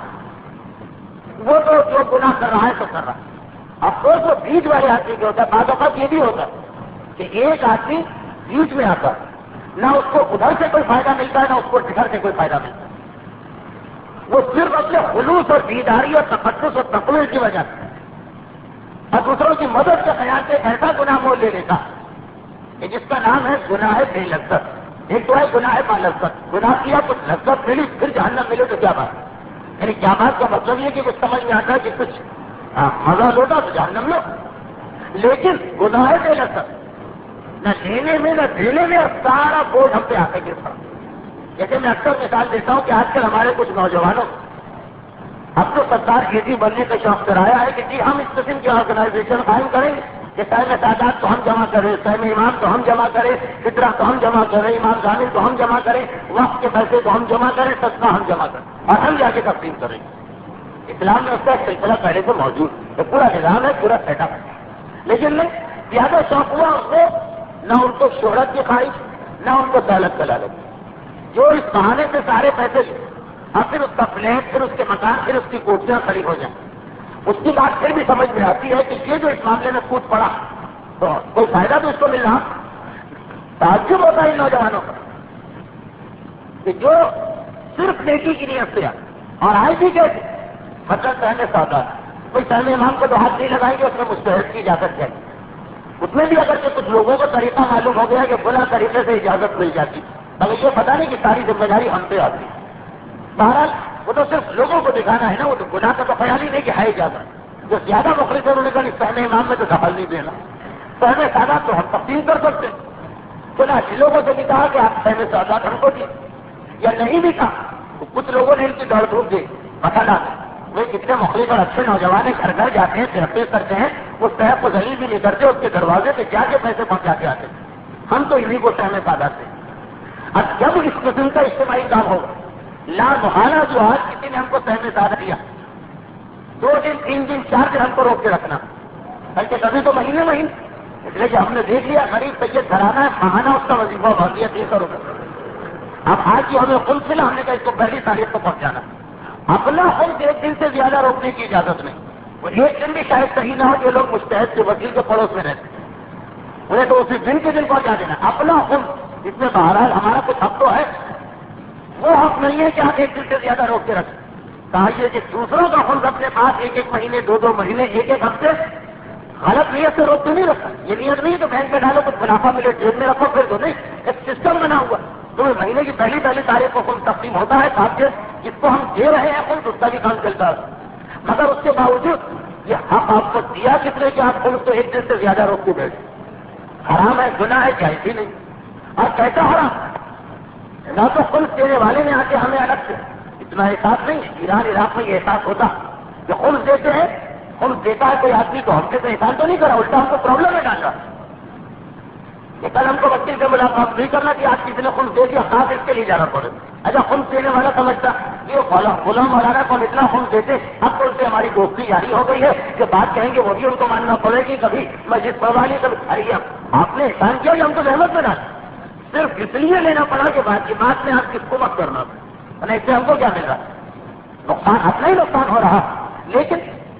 وہ تو جو گناہ کر رہا ہے تو کر رہا ہے. افسوس وہ بیچ والے آدمی کے ہوتا ہے. بعض اوقات یہ بھی ہوتا کہ ایک آدمی بیچ میں آتا نہ اس کو ادھر سے کوئی فائدہ ملتا ہے نہ اس کو ادھر سے کوئی فائدہ ملتا ہے. وہ صرف اپنے خلوص اور بیداری اور تقدس اور تقوی کی وجہ سے اور دوسروں کی مدد کے خیال سے ایسا گناہ مول لے لیتا کہ جس کا نام ہے گناہ بے لذت. ایک تو ہے گناہ با لذت. گناہ کیا کچھ لذت ملی پھر جہنم ملے تو کیا بات. یعنی کیا بات کا مطلب یہ کہ کچھ سمجھ میں آتا ہے کہ کچھ مزہ لوٹا تو جہنم لو. لیکن گناہ بے لذت نہ لینے میں نہ دینے میں اور سارا بوجھ ہم پہ آ کے گر پڑا. جیسے میں اکثر مثال دیتا ہوں کہ آج کل ہمارے کچھ نوجوانوں اب تو سرکار کھیتی بننے کا شوق کرایا ہے کہ جی ہم اس قسم کی آرگنائزیشن قائم کریں گے کہ ٹائم تعداد تو ہم جمع کریں ٹائم امام تو ہم جمع کریں فطرہ تو ہم جمع کریں امام ضامن تو ہم جمع کریں وقت کے پیسے تو ہم جمع کریں صدقہ ہم جمع کریں اور ہم جا کے تقسیم کریں. اسلام میں اس کا سلسلہ پہلے سے موجود ہے. پورا نظام ہے پورا سیٹ اپ ہے. لیکن نہیں زیادہ شوق ہوا اس کو نہ ان کو شہرت کی خواہش نہ ان کو دولت کا لالچ جو اس بہانے سے سارے پیسے اور پھر اس کا فلیٹ پھر اس کے مکان پھر اس کی کوٹیاں کھڑی ہو جائیں. اس کی بات پھر بھی سمجھ میں آتی ہے کہ یہ جو اس معاملے میں کود پڑا تو کوئی فائدہ تو اس کو مل رہا. تعجب ہوتا ہے ان نوجوانوں کا کہ جو صرف نیکی کی نیت سے اور آئے بھی کیسے مطلب سہنے سودا کوئی سہنے امام کو تو ہاتھ نہیں لگائیں گے اس میں مستحق کی اجازت جائے. اس میں بھی اگر کہ کچھ لوگوں کو طریقہ معلوم ہو گیا کہ بلا طریقے سے اجازت مل جاتی مگر یہ پتا نہیں کہ ساری ذمہ داری ہم پہ آتی. بہرحال وہ تو صرف لوگوں کو دکھانا ہے نا. وہ تو گناہ کا تو خیال ہی نہیں کہ ہے اجازت. جو زیادہ مخلص ہے انہوں نے کہا اس سہنے امام میں تو دخل نہیں دینا. سہنے سادات تو ہم تقسیم کر سکتے چلا لوگوں سے بھی کہا کہ آپ سہنے سادات ہم کو دیے یا نہیں بھی کہا تو کچھ لوگوں نے ان کی دوڑ دھوپ دی پتہ نہ وہ کتنے مخلص اور اچھے نوجوان گھر گھر جاتے ہیں ترقی کرتے ہیں اس صحت کو ذلیل بھی نہیں کرتے اس کے دروازے پہ جا کے پیسے پہنچا کے آتے. ہم تو انہیں کو سہنے سادات ہیں. اب جب اس قسم کا اجتماعی کام ہوگا لا محالہ جو آج کسی نے ہم کو سہنے سادہ دیا دو دن تین دن چار دن ہم کو روک کے رکھنا بلکہ کبھی تو مہینے مہینے اس لیے کہ ہم نے دیکھ لیا غریب سید گھرانا ہے ماہانہ اس کا وظیفہ بھر دیا تین سو روپئے. اب آج جو ہمیں خود ملا ہم نے کہا اس کو پہلی تاریخ کو پہنچانا. اپنا خود ایک دن سے زیادہ روکنے کی اجازت نہیں. وہ ایک دن بھی شاید صحیح نہ ہو جو لوگ مستحد کے وکیل کے پڑوس میں رہتے انہیں تو اسی دن کے دن پہنچا دینا. اپنا خود اس میں بہرحال ہمارا کچھ حق تو ہے وہ حق نہیں ہے کہ آپ ایک دن سے زیادہ روک کے رکھیں. کہا یہ کہ دوسروں کا خود اپنے پاس ایک ایک مہینے دو دو مہینے ایک ایک ہفتے غلط نیت سے روک کے نہیں رکھا. یہ نیت نہیں تو بینک پہ ڈالو کچھ منافع ملے جیب میں رکھو پھر تو نہیں. ایک سسٹم بنا ہوا تو مہینے کی پہلی پہلی تاریخ کو خود تقسیم ہوتا ہے تاکہ جس کو ہم دے رہے ہیں خود اس کا بھی کام چلتا ہے. مگر اس کے باوجود یہ حق آپ کو دیا کتنے کہ آپ خود اس کو ایک دن سے زیادہ روک کے بیٹھے. حرام ہے گناہ ہے جائز ہی نہیں. اور کیسا حرام نہ تو خلق دینے والے نے آ کے ہمیں الگ سے اتنا احساس نہیں. ایران عراق میں یہ احساس ہوتا جو خلق دیتے ہیں خم دیتا ہے کوئی آدمی تو ہم سے تو احسان تو نہیں کرا، الٹا ہم کو پرابلم میں ڈالا کہ کل ہم کو وکیل سے ملاقات نہیں کرنا کہ آج کسی نے خم دے دیا، خاص اس کے لیے جانا پڑے. اچھا خم دینے والا سمجھتا یہ غلام مولانا کو ہم اتنا خم دیتے، اب تو ان سے ہماری دوستی جاری ہو گئی ہے کہ بات کہیں گے وہ بھی ان کو ماننا پڑے گی، کبھی مسجد پروانی کبھی. ارے آپ نے احسان کیا کہ ہم کو رحمت میں ڈالا، صرف اس لیے لینا پڑا کہ بات کی بات میں آپ کس کو مت کرنا، اس سے ہم کو کیا مل رہا؟ نقصان اپنا ہی نقصان ہو رہا. لیکن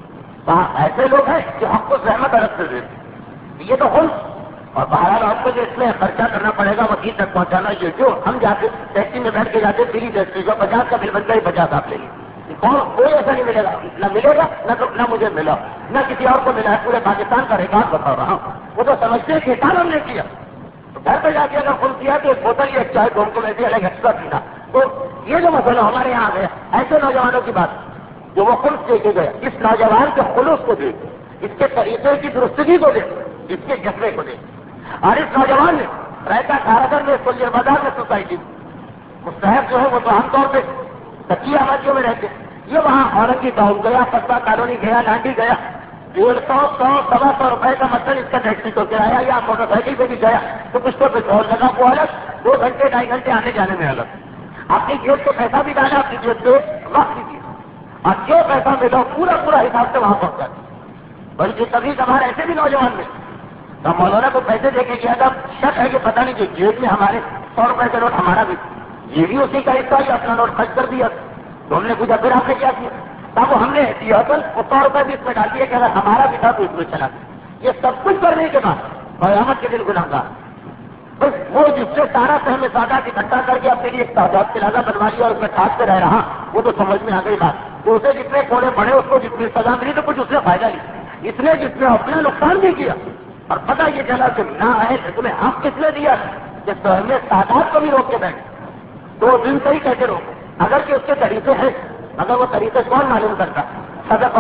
ایسے لوگ ہیں جو ہم کو زحمت الگ سے دیتے، یہ تو خود. اور بہرحال ہم کو جو اس میں خرچہ کرنا پڑے گا وکیل تک پہنچانا، یہ جو ہم جاتے ٹیکسی میں بیٹھ کے جاتے فری ٹیکسی جو پچاس کا بل بنتا ہے پچاس آپ لے لیے، کون کوئی ایسا نہیں ملے گا، نہ ملے گا نہ تو نہ مجھے ملا نہ کسی اور کو ملا ہے. پورے پاکستان کا ریکارڈ بتا رہا ہوں. وہ تو سمجھتے ہیں کہ احسان ہم نے کیا، گھر پہ جا کے اگر خود کیا تو ایک بوتل ہی اچھا ہے تو ہم کو ویسے الگ ایکسٹرا پینا. تو یہ جو مسئلہ ہمارے یہاں آ گیا، ایسے نوجوانوں کی بات جو وہ خلوص دے کے گئے، اس نوجوان کے خلوص کو دے، اس کے طریقے کی درستگی کو دے، اس کے جذبے کو دے. اور اس نوجوان نے رہتا کھارگر میں کلیہ بازار میں سوسائٹی مستحب جو ہے وہ تو عام طور پہ کچی آبادیوں میں رہتے، یہ وہاں اورنگی ٹاؤن گیا، قصبہ کالونی گیا، لانڈی گیا، ڈیڑھ سو سو سوا سو روپئے کا مطلب اس کا ٹیکسی کو کرایہ یا موٹر سائیکل پہ بھی گیا تو کچھ تو پیٹرول لگا وہ الگ، دو گھنٹے ڈھائی گھنٹے آنے جانے میں الگ. اپنی جیب سے پیسہ بھی ڈالا، اپنی جیب سے وقت بھی دیا، اور جو پیسہ ملا پورا پورا حساب سے وہاں پہنچا. بلکہ کبھی کبھار ایسے بھی نوجوان میں تو مولانا کو پیسے دے کے گیا تھا، شک ہے کہ پتہ نہیں جو جیب میں ہمارے سو روپئے کا نوٹ ہمارا بھی یہ بھی اسی کا حصہ ہی اپنا نوٹ خرچ کر دیا. تو ہم نے پوچھا پھر آپ نے کیا کیا؟ تب ہم نے دیا وہ سو روپئے بھی اس میں ڈال دیے کہ اگر ہمارا بھی تھا تو اس میں چلا گیا. یہ سب کچھ کرنے کے بعد قیامت کے دن گناہگار بس وہ جس سے سارا سہم سادہ اکٹھا کر کے اپنے لیے ایک تعداد کے لازہ بنوا لیا اور اس میں کھاس سے رہ رہا، وہ تو سمجھ میں آ گئی بات کہ اسے جتنے کوڑے پڑے اس کو جتنی سزا ملی تو کچھ اس سے فائدہ نہیں، اس نے جس میں اپنا نقصان بھی کیا. اور پتہ یہ چلا کہ نہ آئے تمہیں حق کس نے دیا کہ سہم سادات کو بھی روک کے بیٹھے دو دن سے ہی کیسے روکے، اگر کہ اس کے طریقے ہیں، اگر وہ طریقے کون معلوم کرتا؟ صدقہ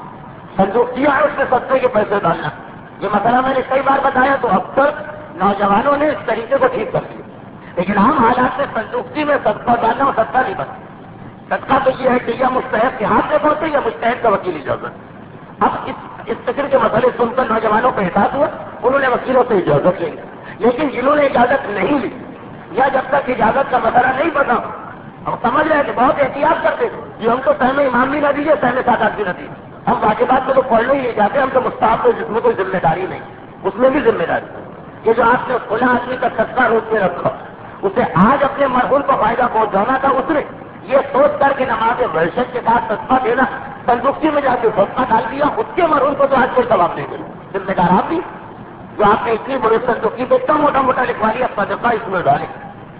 سنجوگ کیا ہے اس نے سستے کے پیسے ڈالنا. یہ مسئلہ میں نے کئی بار بتایا تو اکثر نوجوانوں نے اس طریقے کو ٹھیک کر دیا، لیکن عام حالات میں سنجوگتی میں صدقہ ڈالنا اور صدقہ نہیں بنتا. صدقہ تو یہ ہے کہ یا مستحق کے ہاتھ میں پہنچے یا مستحق کا وکیل اجازت. اب اس اس فکر کے مسئلے سن کر نوجوانوں کو احساس ہوا، انہوں نے وکیلوں سے اجازت لی، لیکن جنہوں نے اجازت نہیں لی یا جب تک اجازت کا مسئلہ نہیں پتا ہم سمجھ رہے کہ بہت احتیاط کرتے کہ ہم کو سہم امام بھی نہ دیجیے سہم سادات بھی نہ دیجیے، ہم واجبات میں تو پڑھنے ہی نہیں جاتے، ہم تو مستحب جس میں کوئی ذمہ داری نہیں، اس میں بھی ذمہ داری. یہ جو آپ نے کھلا آدمی کا صدقہ روک کے رکھا اسے آج اپنے مرحوم کو فائدہ پہنچانا تھا، اس نے یہ سوچ کر کے نماز وحشت کے ساتھ صدقہ دینا تندرستی میں جا کے صدقہ ڈال دیا، اس کے مرحوم کو تو آج کوئی ثواب نہیں ملا. ذمہ دار آپ بھی جو آپ نے اتنی بڑی تندرستی پہ اتنا موٹا موٹا لکھوا لیا صدقہ اس میں ڈالے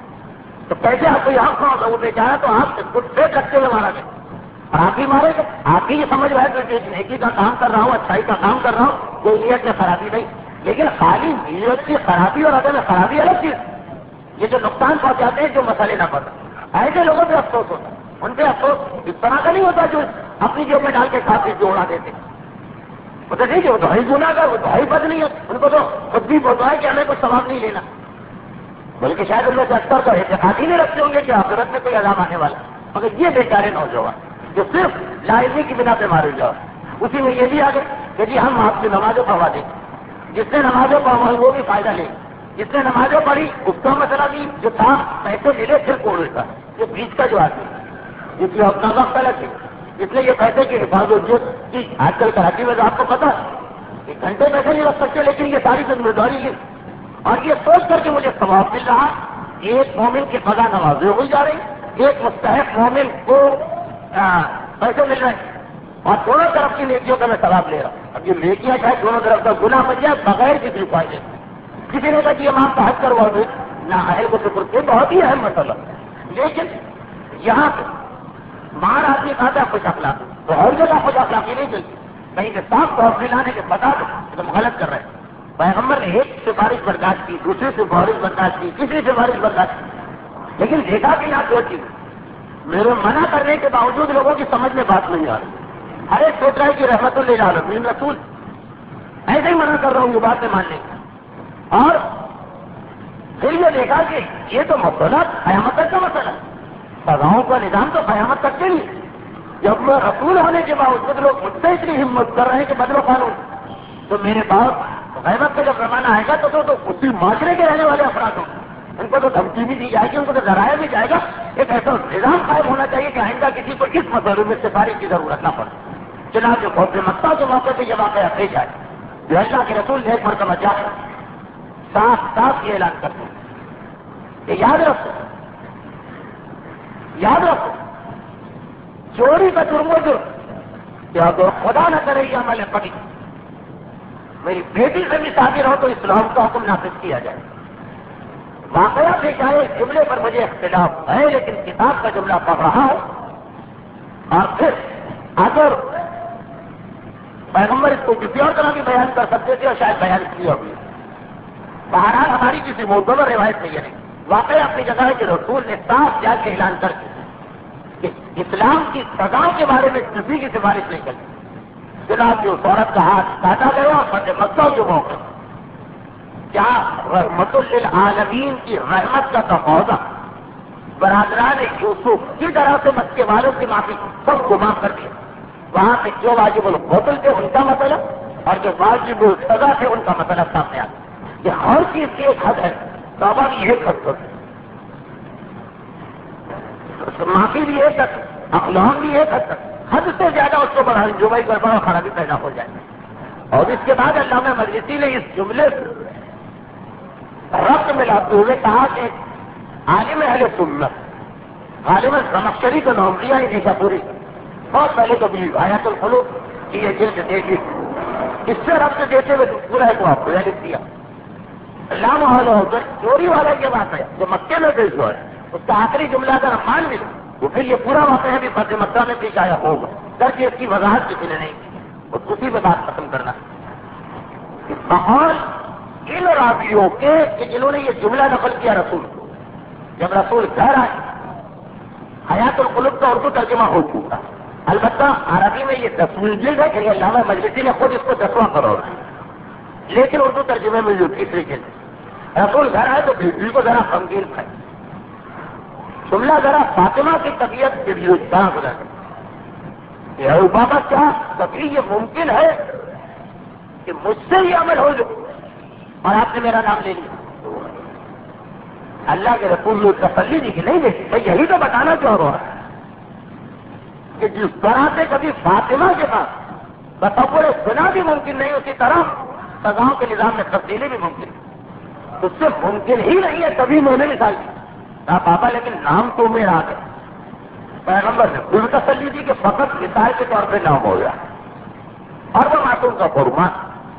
تو کیسے آپ کو یہاں کھاؤ وہ بیچارہ تو آپ خود سے رکھتے ہوئے مارا گیا اور آپ ہی مارے گا. آپ ہی یہ سمجھ رہے کہ نیکی کا کام کر رہا ہوں، اچھائی کا کام کر رہا ہوں، کوئی نیت میں خرابی نہیں، لیکن خالی نیت کی خرابی اور عدم خرابی الگ چیز. یہ جو نقصان پہنچاتے ہیں جو مسئلے نہ پتا ایسے لوگوں پہ افسوس ہوتا ہے. ان پہ افسوس اس طرح کا نہیں ہوتا جو اپنی جیب میں ڈال کے کافی جوڑا دیتے وہ تو ٹھیک ہے، وہ تو ہی گناہ گار، وہ تو ہی بد نہیں ہے، ان کو تو خود بھی بولتا ہے کہ ہمیں کچھ ثواب نہیں لینا، بلکہ شاید ان میں سے اکثر تو اعتقاد ہی نہیں رکھتے ہوں گے کہ آخرت میں کوئی عذاب آنے والا. مگر یہ بیچارے نوجوان جو صرف لاعلمی کی بنا پہ مارے جاؤ، اسی میں یہ بھی آ گئے کہ جی ہم آپ کی نمازوں پڑھوا دیں، جس نے نمازوں پڑھوائی وہ بھی فائدہ لے، جس نے نمازیں پڑھی اس کا مسئلہ بھی جو تھا پیسے ملے پھر کوڑے کا یہ بیچ کا جو آدمی جس میں اپنا وقت الگ ہے، اس لیے یہ پیسے کی حفاظت کی آج کل کراچی میں تو آپ کو پتا کہ گھنٹے پیسے نہیں رکھ سکتے، لیکن یہ ساری ذمہ داری لی اور یہ سوچ کر کے مجھے ثواب مل رہا. ایک مومن کی قضا نمازیں ہوئی جا رہی، ایک مستحق مومن کو پیسے مل رہے ہیں اور دونوں طرف کی نیکیوں کا میں ثواب لے رہا ہوں. اب یہ نیکیاں چاہے دونوں طرف کا گناہ بن جائے بغیر کسی فائدے. کسی نے کہا کہ امام کا حج کروا دے نہ اہل کو شکر کے بہت ہی اہم مسئلہ، لیکن یہاں پہ مار آدمی کھاتا ہے خوش اخلاقی تو ہر جگہ خوش اخلاقی نہیں چلتی، کہیں سے صاف طور سے لانے کے بتا دو کہ تم غلط کر رہے ہیں. پیغمبر نے ایک سفارش برداشت کی، دوسری سفارش برداشت کی، تیسری سفارش برداشت کی، لیکن دیکھا کہ یہاں دو چیز میرے منع کرنے کے باوجود لوگوں کی سمجھ میں بات نہیں آ رہی. ہر ایک سوچ رہا ہے کہ رحمت اللہ علیہ رسول ایسے ہی منع کر رہا ہوں یہ بات میں ماننے کی. اور پھر یہ دیکھا کہ یہ تو مسئلہ قیامت تک کا مسئلہ ہے، سزاؤں کا نظام تو قیامت تک کے لیے. جب میں رسول ہونے کے باوجود لوگ مجھ سے اتنی ہمت کر رہے ہیں کہ بدلو قانون، تو میرے باپ غیبت کا جب زمانہ آئے گا تو تو, تو اسی معاشرے کے رہنے والے افراد ہوں، ان کو تو دھمکی بھی دی جائے گی، ان کو تو ڈرایا بھی جائے گا۔ ایک ایسا نظام قائم ہونا چاہیے کہ آئندہ کسی کو اس مسئلے میں سفارش کی ضرورت نہ پڑے۔ چنانچہ بہت مکہ کے موقع پہ یہ واقعہ پیش آئے جو اللہ کے رسول نے ایک مرتبہ جا صاف صاف یہ اعلان کرتے ہیں کہ یاد رکھو یاد رکھو چوری کا جرم و جرم کیا تو خدا نہ کرے یہ عمل پڑی، میری بیٹی سے بھی شادی رہو تو اسلام کا حکم نافذ کیا جائے۔ واقعہ سے چاہے اس جملے پر مجھے اختلاف ہے، لیکن کتاب کا جملہ پڑھ رہا ہوں، اور پھر اگر پیغمبر اس کو کسی اور طرح بھی بیان کر سکتے تھے اور شاید بیان کیا بھی، بہرحال ہماری کسی معتبر روایت میں یہ نہیں۔ واقعہ اپنی جگہ ہے کہ رسول نے صاف جا کے اعلان کر کے کہ اسلام کی سزاؤں کے بارے میں کسی کی سفارش نہیں کرتی۔ جناب جو عورت کا ہاتھ کاٹا گیا اور فتح مکہ کے موقع کیا رحمت للعالمین کی رحمت کا تقاضا برادران یوسف کی طرح سے مکے والوں کی معافی سب کو معاف کر دیا۔ وہاں پہ جو واجب القتل تھے ان کا مسئلہ اور جو واجب السزا تھے ان کا مسئلہ سامنے آ گیا کہ ہر چیز کی ایک حد ہے، توبہ بھی ایک حد ہوتی، معافی بھی ایک حد، اقلام بھی ایک حد تک، حد سے زیادہ اس کو بڑھا جو بھائی گڑبڑ اور خرابی پیدا ہو جائے۔ اور اس کے بعد علامہ مجلسی نے اس جملے سے ربط ملاتے ہوئے کہا کہ عالم اہل سنت غالباً زمخشری کا نام لیا ہی نہیں پوری بہت پہلے کبھی آیات القلوب کی یہ جلد دیکھی، اس سے ربط دیتے ہوئے پورا ہے تو آپ کو لکھ دیا۔ علامہ اہل چوری والا یہ بات ہے جو مکے میں پیش ہوا ہے، اس کا آخری جملہ اگر مان ملے تو پھر یہ پورا واقعہ بھی فتح مکہ میں پیش آیا ہوگا، درج اس کی وضاحت کسی نے نہیں کی، اور اسی میں بات ختم کرنا ماحول ان راویوں کے کہ جنہوں نے یہ جملہ نقل کیا رسول کو، جب رسول گھر آئے حیات القلوب کا اردو ترجمہ ہو چکا، البتہ عربی میں یہ دسویں جلد ہے کہ علامہ مجلسی نے خود اس کو دسواں کرو رہا، لیکن اردو ترجمے میں یہ تیسری جلد۔ رسول گھر آئے تو بیٹی کو ذرا غمگین تھا، جملہ ذرا فاطمہ کی طبیعت کے لیے داغ لگا کہ بابا کیا کبھی یہ ممکن ہے کہ مجھ سے یہ عمل ہو جائے اور آپ نے میرا نام لے لیا؟ اللہ کے رسول نے تسلی دی کہ نہیں دیکھی، میں یہی تو بتانا چاہ رہا ہوں کہ جس طرح سے کبھی فاطمہ کے پاس تصور گناہ بھی ممکن نہیں، اسی طرح سزاؤں کے نظام میں تبدیلی بھی ممکن ہے، اس سے ممکن ہی نہیں ہے، تبھی میں نے مثال دی کہا پاپا لیکن نام تو میرا آ گیا۔ پیغمبر نے خود تسلی دی کہ فقط مثال کے طور پہ نام ہو گیا، اور وہ معصوم کا فرمان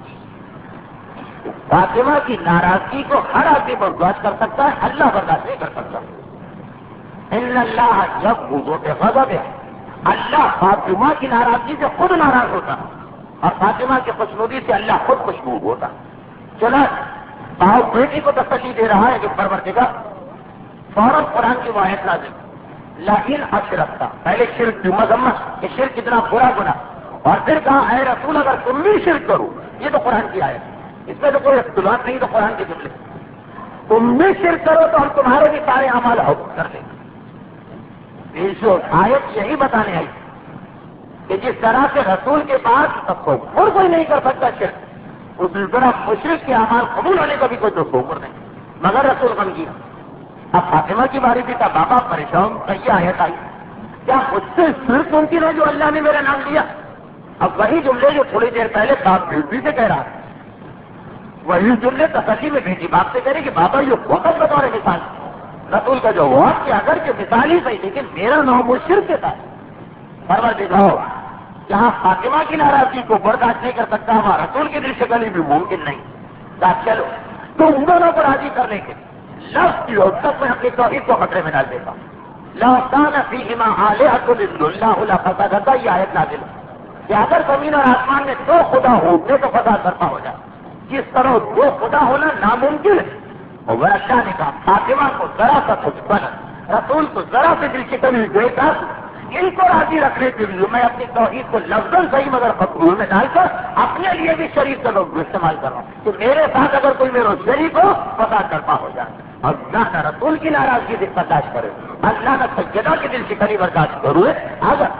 فاطمہ کی ناراضگی کو ہر آدمی برداشت کر سکتا ہے، اللہ برداشت نہیں کر سکتا۔ ان اللہ جب غضب غضب ہے، اللہ فاطمہ کی ناراضگی سے خود ناراض ہوتا اور فاطمہ کی خوشنودی سے اللہ خود خوشنود ہوتا۔ چلا باپ بیٹی کو تسلی دے رہا ہے کہ پروردگار فوراً قرآن کی آیت نازل لیکن اشرکتا، پہلے شرک کی مذمت کہ شرک کتنا برا گناہ، اور پھر کہا اے رسول اگر تم بھی شرک کرو، یہ تو قرآن کی آیت، اس میں تو کوئی اختلاف نہیں، تو قرآن کے جملے تم بھی شرک کرو تو ہم تمہارے بھی سارے اعمال حکم کر دیں گے۔ جو آیت یہی بتانے آئی کہ جس طرح سے رسول کے پاس تصور کوئی نہیں کر سکتا شرک، اسی طرح مشرک کے اعمال قبول ہونے کا بھی کوئی تصور نہیں، مگر رسول غمگین۔ اب فاطمہ کی باری بھی تھا، بابا پریشان، یہ آیت آئی کیا مجھ سے صرف ممکن ہے جو اللہ نے میرا نام لیا؟ اب وہی جملے جو تھوڑی دیر پہلے باپ بیٹی سے کہہ رہا وہی جملے تسلی میں بیٹی باپ سے کہہ رہی کہ بابا یہ وقت بطور مثال، رسول کا جواب کہ اگر کہ مثال ہی صحیح لیکن میرا نام وہ شرک کے تھا، پروردگار جہاں فاطمہ کی ناراضگی کو برداشت نہیں کر سکتا وہاں رسول کی دل شکنی بھی ممکن نہیں تھا، چلو تو ان دونوں کو راضی کرنے کے لفظ کی تک میں اپنی توحید کو خطرے میں ڈال دیتا ہوں۔ لا کان فیہما آلہۃ الا اللہ لفسدتا، یہ آیت نازل ہے کہ اگر زمین اور آسمان میں دو خدا ہوتے تو فساد برپا ہو جائے، جس طرح دو خدا ہونا ناممکن ہے، اور اللہ نے کہا فاطمہ کو ذرا سا کچھ بنا، رسول کو ذرا سے دل شکنی دے کر ان کو راضی رکھنے کے لیے میں اپنی توحید کو لفظاً صحیح مگر مقبول میں ڈال کر اپنے لیے بھی شریف کا لفظ استعمال کر رہا ہوں کہ میرے ساتھ اگر کوئی میرا شریف ہو فساد برپا ہو جائے۔ اللہ نہ رسول کی ناراضگی سے برداشت کرے، اللہ نہ سیدہ کی دل شکنی برداشت کرے، اگر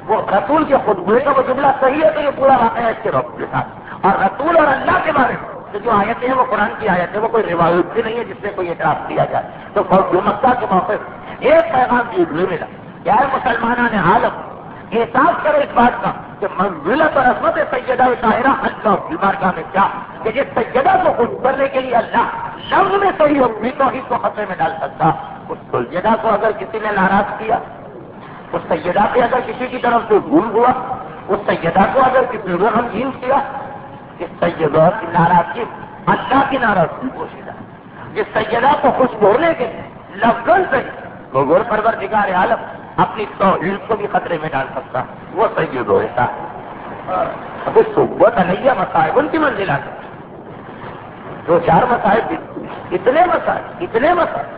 وہ رسول کے خطبے کا وہ جملہ صحیح ہے تو یہ پورا واقعہ اس کے رب کے ساتھ، اور رسول اور اللہ کے بارے میں تو جو آیتیں ہیں وہ قرآن کی آیت ہے، وہ کوئی روایت بھی نہیں ہے جس سے کوئی اعتراف کیا جائے۔ تو فوج مکہ کے موقع پر ایک پیغام جبریل ملا کہ اے مسلمانان عالم، احساس کرو اس بات کا کہ منزلت اور عظمت سیدہ طاہرہ اللہ کی بارگاہ میں کیا کہ جس سیدہ کو خوش کرنے کے لیے اللہ لفظ میں صحیح اپنی توحید کو خطرے میں ڈال سکتا، اس سیدہ کو اگر کسی نے ناراض کیا، اس سیدہ پہ اگر کسی کی طرف سے بھول ہوا، اس سیدہ کو اگر کسی نے غمگین کیا، جس سیدہ کی ناراضگی اللہ کی ناراضگی پوشیدہ، جس سیدہ کو خوش ہونے کے لفظوں سے گور پروردگار عالم اپنی توحید کو بھی خطرے میں ڈال سکتا، وہ سید ہوتا ہے۔ ابھی صحبت علیہ مصائب ان کی منزل آتی، دو چار مصائب، اتنے مسائل اتنے مسائل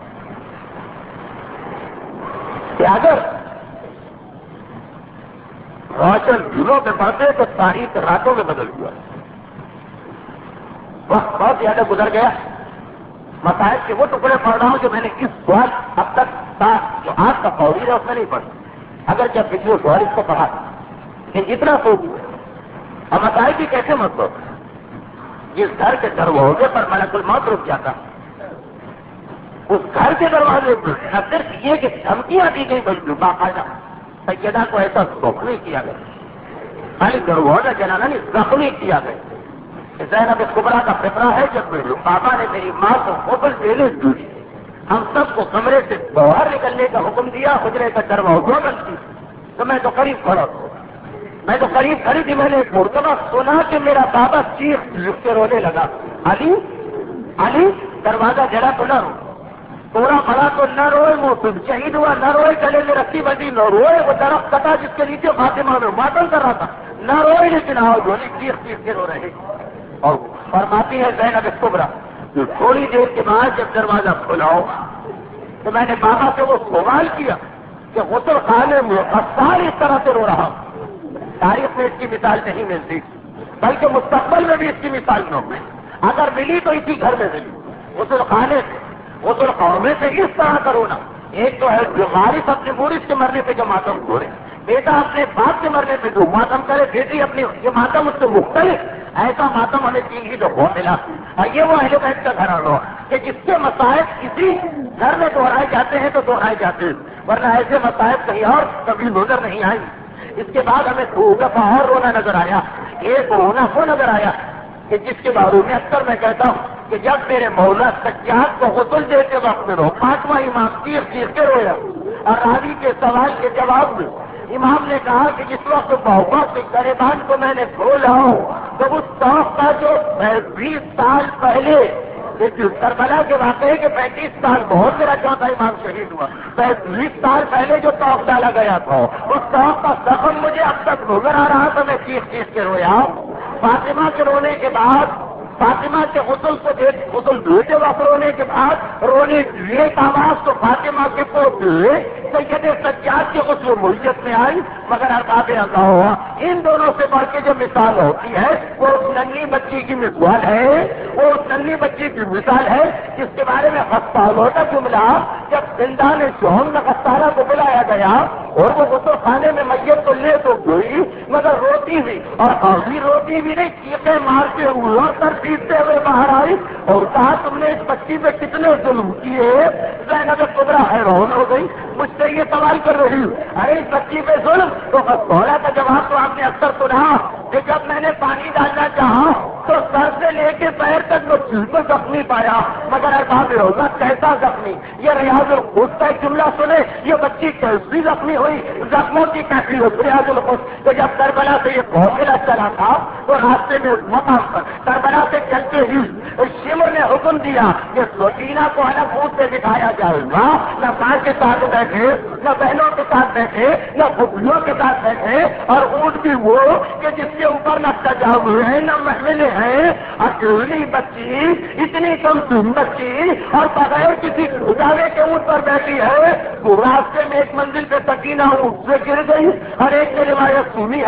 کہ اگر روشن دنوں میں پڑھتے تو تاریخ راتوں میں بدل گیا، وقت بہت زیادہ گزر گیا۔ مسائل کے وہ ٹکڑے پڑھ رہا ہوں جو میں نے اس سوال اب تک تھا جو آج کا فوری ہے اس میں نہیں پڑھا، اگر جب پچھلے سوال اس کو پڑھا لیکن اتنا خوب اور مسائل بھی کیسے مطلب جس گھر کے دروازے پر ملک الموت رک جاتا، اس گھر کے دروازے پر نہ صرف یہ کہ دھمکیاں دی گئی بلکہ باقاعدہ سیدہ کو ایسا زخمی کیا گیا، خالی دروازہ جلانا نہیں زخمی کیا گیا۔ زینب کبریٰ کا فکرہ ہے جب بابا نے میری ماں کو غسل دینے دی، ہم سب کو کمرے سے باہر نکلنے کا حکم دیا، حجرے کا دروازہ بند کی تو میں تو قریب کھڑا ہوں، میں تو قریب کھڑی تھی، میں نے ایک مرتبہ سنا کہ میرا بابا چیخ چیخ کے رونے لگا، علی علی دروازہ جڑا تو نہ رو، توڑا پڑا تو نہ روئے، وہ شہید ہوا نہ روئے، گلے میں رسی بندی نہ روئے، وہ درخت کٹا جس کے نیچے فاطمہ میں ماتم کر رہا تھا نہ روئے، لیکن آؤ دھونی چیخ چیخ کے رو رہے۔ اور فرماتی ہے زینب کبریٰ کہ تھوڑی دیر کے بعد جب دروازہ کھولا ہوگا تو میں نے بابا سے وہ سوال کیا کہ غسل خانے میں غسال اس طرح سے رو رہا ہوں، تاریخ میں اس کی مثال نہیں ملتی، بلکہ مستقبل میں بھی اس کی مثال نہ ہوئی، اگر ملی تو اسی گھر میں ملی، غسل خانے سے غسل خانے سے اس طرح کا رونا۔ ایک تو ہے جو وارث اپنے مورث کے مرنے پہ جو ماتم چھوڑے، بیٹا اپنے باپ کے مرنے پہ جو ماتم کرے، بیٹی اپنی یہ ماتم اس سے مختلف، ایسا ماتم ہمیں تین ہی لوگوں ملا، اور یہ وہ اہل بیت کا گھرانا کہ جس کے مسائل کسی گھر میں دہرائے جاتے ہیں تو دہرائے جاتے ہیں، ورنہ ایسے مسائل کہیں اور کبھی نظر نہیں آئی۔ اس کے بعد ہمیں دو دفعہ اور رونا نظر آیا، ایک رونا وہ نظر آیا کہ جس کے بارے میں اکثر میں کہتا ہوں کہ جب میرے مولا سجاد کو غسل دیتے وقت میں رو پانچواں امام چیخ چیخ کے رویا، اور راوی کے سوال کے جواب میں امام نے کہا کہ جس وقت محبت کے گریبان کو میں نے کھولا ہوں تو اس توف کا جو بیس سال پہلے کربلا کے واقعے کے پینتیس سال بہت میرا چوتھا امام شہید ہوا، بیس سال پہلے جو توف ڈالا گیا تھا اس توف کا زخم مجھے اب تک نظر آ رہا تو میں چیخ چیخ کے رویا۔ فاطمہ کے رونے کے بعد، فاطمہ کے غسل کو دیکھ غسل دھوتے وقت رونے کے بعد رونے کی ایک آواز تو فاطمہ کے پوتے سید سجاد کے غسل ملت میں آئی، مگر ارباب اللہ ہوا ان دونوں سے بڑھ کے جو مثال ہوتی ہے وہ اس ننھی بچی کی مثال ہے، وہ اس ننھی بچی کی مثال ہے جس کے بارے میں غسالوں کا جملہ جب زندان شوہن میں غسالہ کو بلایا گیا اور وہ غسل خانے میں میت کو لے تو گئی مگر روتی ہوئی، اور قاضی روتی بھی نہیں، چیخیں مارتے ہوئے اور سر پیٹتے ہوئے باہر آئی اور کہا تم نے اس بچی پہ کتنے ظلم کیے؟ زینب کبریٰ حیران ہو گئی، مجھ سے یہ سوال کر رہی ہوں، ارے اس بچی پہ ظلم؟ تو غسالہ کا جواب تو آپ نے اکثر سنا کہ جب میں نے پانی ڈالنا چاہا تو سر سے لے کے پیر تک وہ بالکل زخمی پایا، مگر ارباب روزہ کیسا زخمی؟ یہ ریاض الخود کا ایک جملہ سنے، یہ بچی کیسی زخمی ہوئی، زخموں کی کیفیت ریاض الخود کہ جب کربلا سے یہ قافلہ چلا تھا تو راستے میں اس مقام پر کربلا سے چلتے ہی شمر نے حکم دیا کہ سکینہ کو الگ اونٹ سے بٹھایا جائے گا، نہ ماں کے ساتھ بیٹھے، نہ بہنوں کے ساتھ بیٹھے، نہ پھوپھیوں کے ساتھ بیٹھے، اور اونٹ بھی وہ کہ جس کے اوپر نہ تجاوز ہے نہ محملیں ہیں، اکیلی بچی، اتنی کم سن بچی اور بغیر کسی گزارے کے اونٹ پر بیٹھی ہے، تو راستے میں ایک منزل پہ سکینہ اونٹ سے گر گئی، اور ایک نے روایت سنی ہے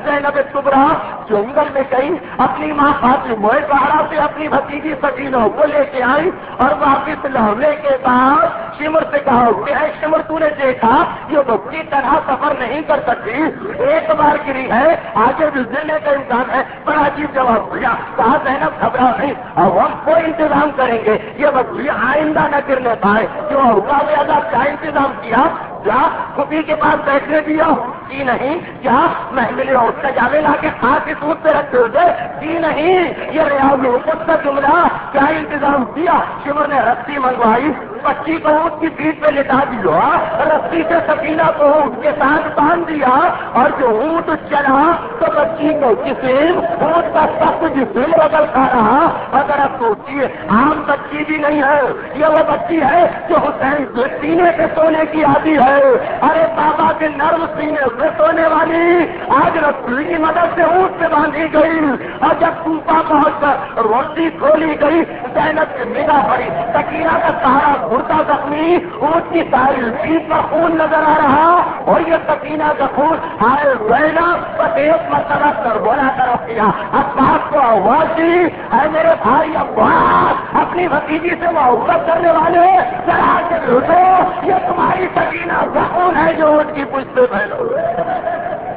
زینب کبریٰ جنگل میں گئی، اپنی ماں فاطمہ زہرا سے اپنی بھتیجی سکینہ کو لے کے آئی، اور واپس لوٹنے کے بعد شمر سے کہا کہ اے شمر تو نے دیکھا یہ بچی طرح سفر نہیں کر سکتی، ایک بار گری ہے آگے بھی گرنے کا امکان ہے۔ بڑا عجیب جواب دیا، کہا زینب گھبراؤ نہیں، اب ہم کوئی انتظام کریں گے، یہ بچی آئندہ نہ گرنے پائے۔ جو ہوگا زیادہ کیا انتظام کیا؟ کیا کھپی کے پاس بیٹھنے دیا؟ جی نہیں۔ کیا محمل اور سجاوے لا کے خاص سوٹ پہ رکھتے ہوئے؟ جی نہیں۔ یہ ریاض حکومت کا جملہ کیا انتظام کیا؟ شمر نے رسی منگوائی، بچی کو اونٹ کی پیٹھ پہ لٹا دیا، رسی سے سکینہ کو اونٹ کے ساتھ باندھ دیا، اور جو اونٹ چلا تو بچی کو جسم اونٹ کا سخت جسم بدل کھا رہا۔ اگر اب سوچیے عام بچی بھی نہیں ہے، یہ وہ بچی ہے جو حسین کے سینے پہ سونے کی عادی ہے۔ ارے بابا کے نرم سینے پہ سونے والی آج رسی کی مدد سے اونٹ پہ باندھی گئی، اور جب کوفہ پہنچ کر روٹی کھولی گئی، زینب کی نگاہ پڑی، سکینہ کا سارا گھرتا زخمی، اونٹ کی ساری پیٹھ پر خون نظر آ رہا، اور یہ سکینہ کا خون ہائے زینب بس ایک مرتبہ کر بولا طرف کیا، عباس کو آواز دی، اے میرے بھائی عباس، اپنی بھتیجی سے محبت کرنے والے ذرا کے لوٹو، یہ تمہاری سکینہ کا خون ہے جو اونٹ کی پشت پہ پھیلا ہوا ہے۔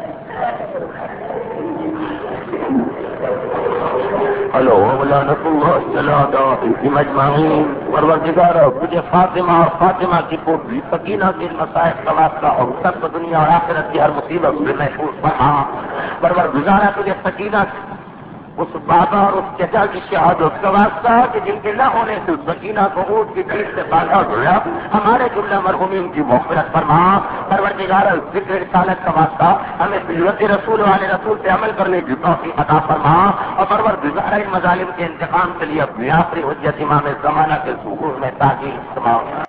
ہلو لعنت اللہ صلی مجمعین پروردگار مجھے فاطمہ اور فاطمہ کی پوتری سکینہ کے مسائل کا واسطہ اور سب دنیا اور آخرت کی ہر مصیبت سے محفوظ فرما۔ پروردگار تجھے سکینہ اس بابا اور اس چچا کی شہادت کا واسطہ کہ جن کے نہ ہونے سے سکینہ کو اونٹ کی پیٹھ سے باندھا گیا، ہمارے جملہ مرحومین کی مغفرت فرما۔ پروردگار ذکر رسالت کا واسطہ ہمیں سیرت رسول والے رسول سے عمل کرنے کی توفیق عطا فرما، اور پروردگار ان مظالم کے انتقام کے لیے اپنی آخری حجت امام زمانہ کے ظہور میں تاکید فرما۔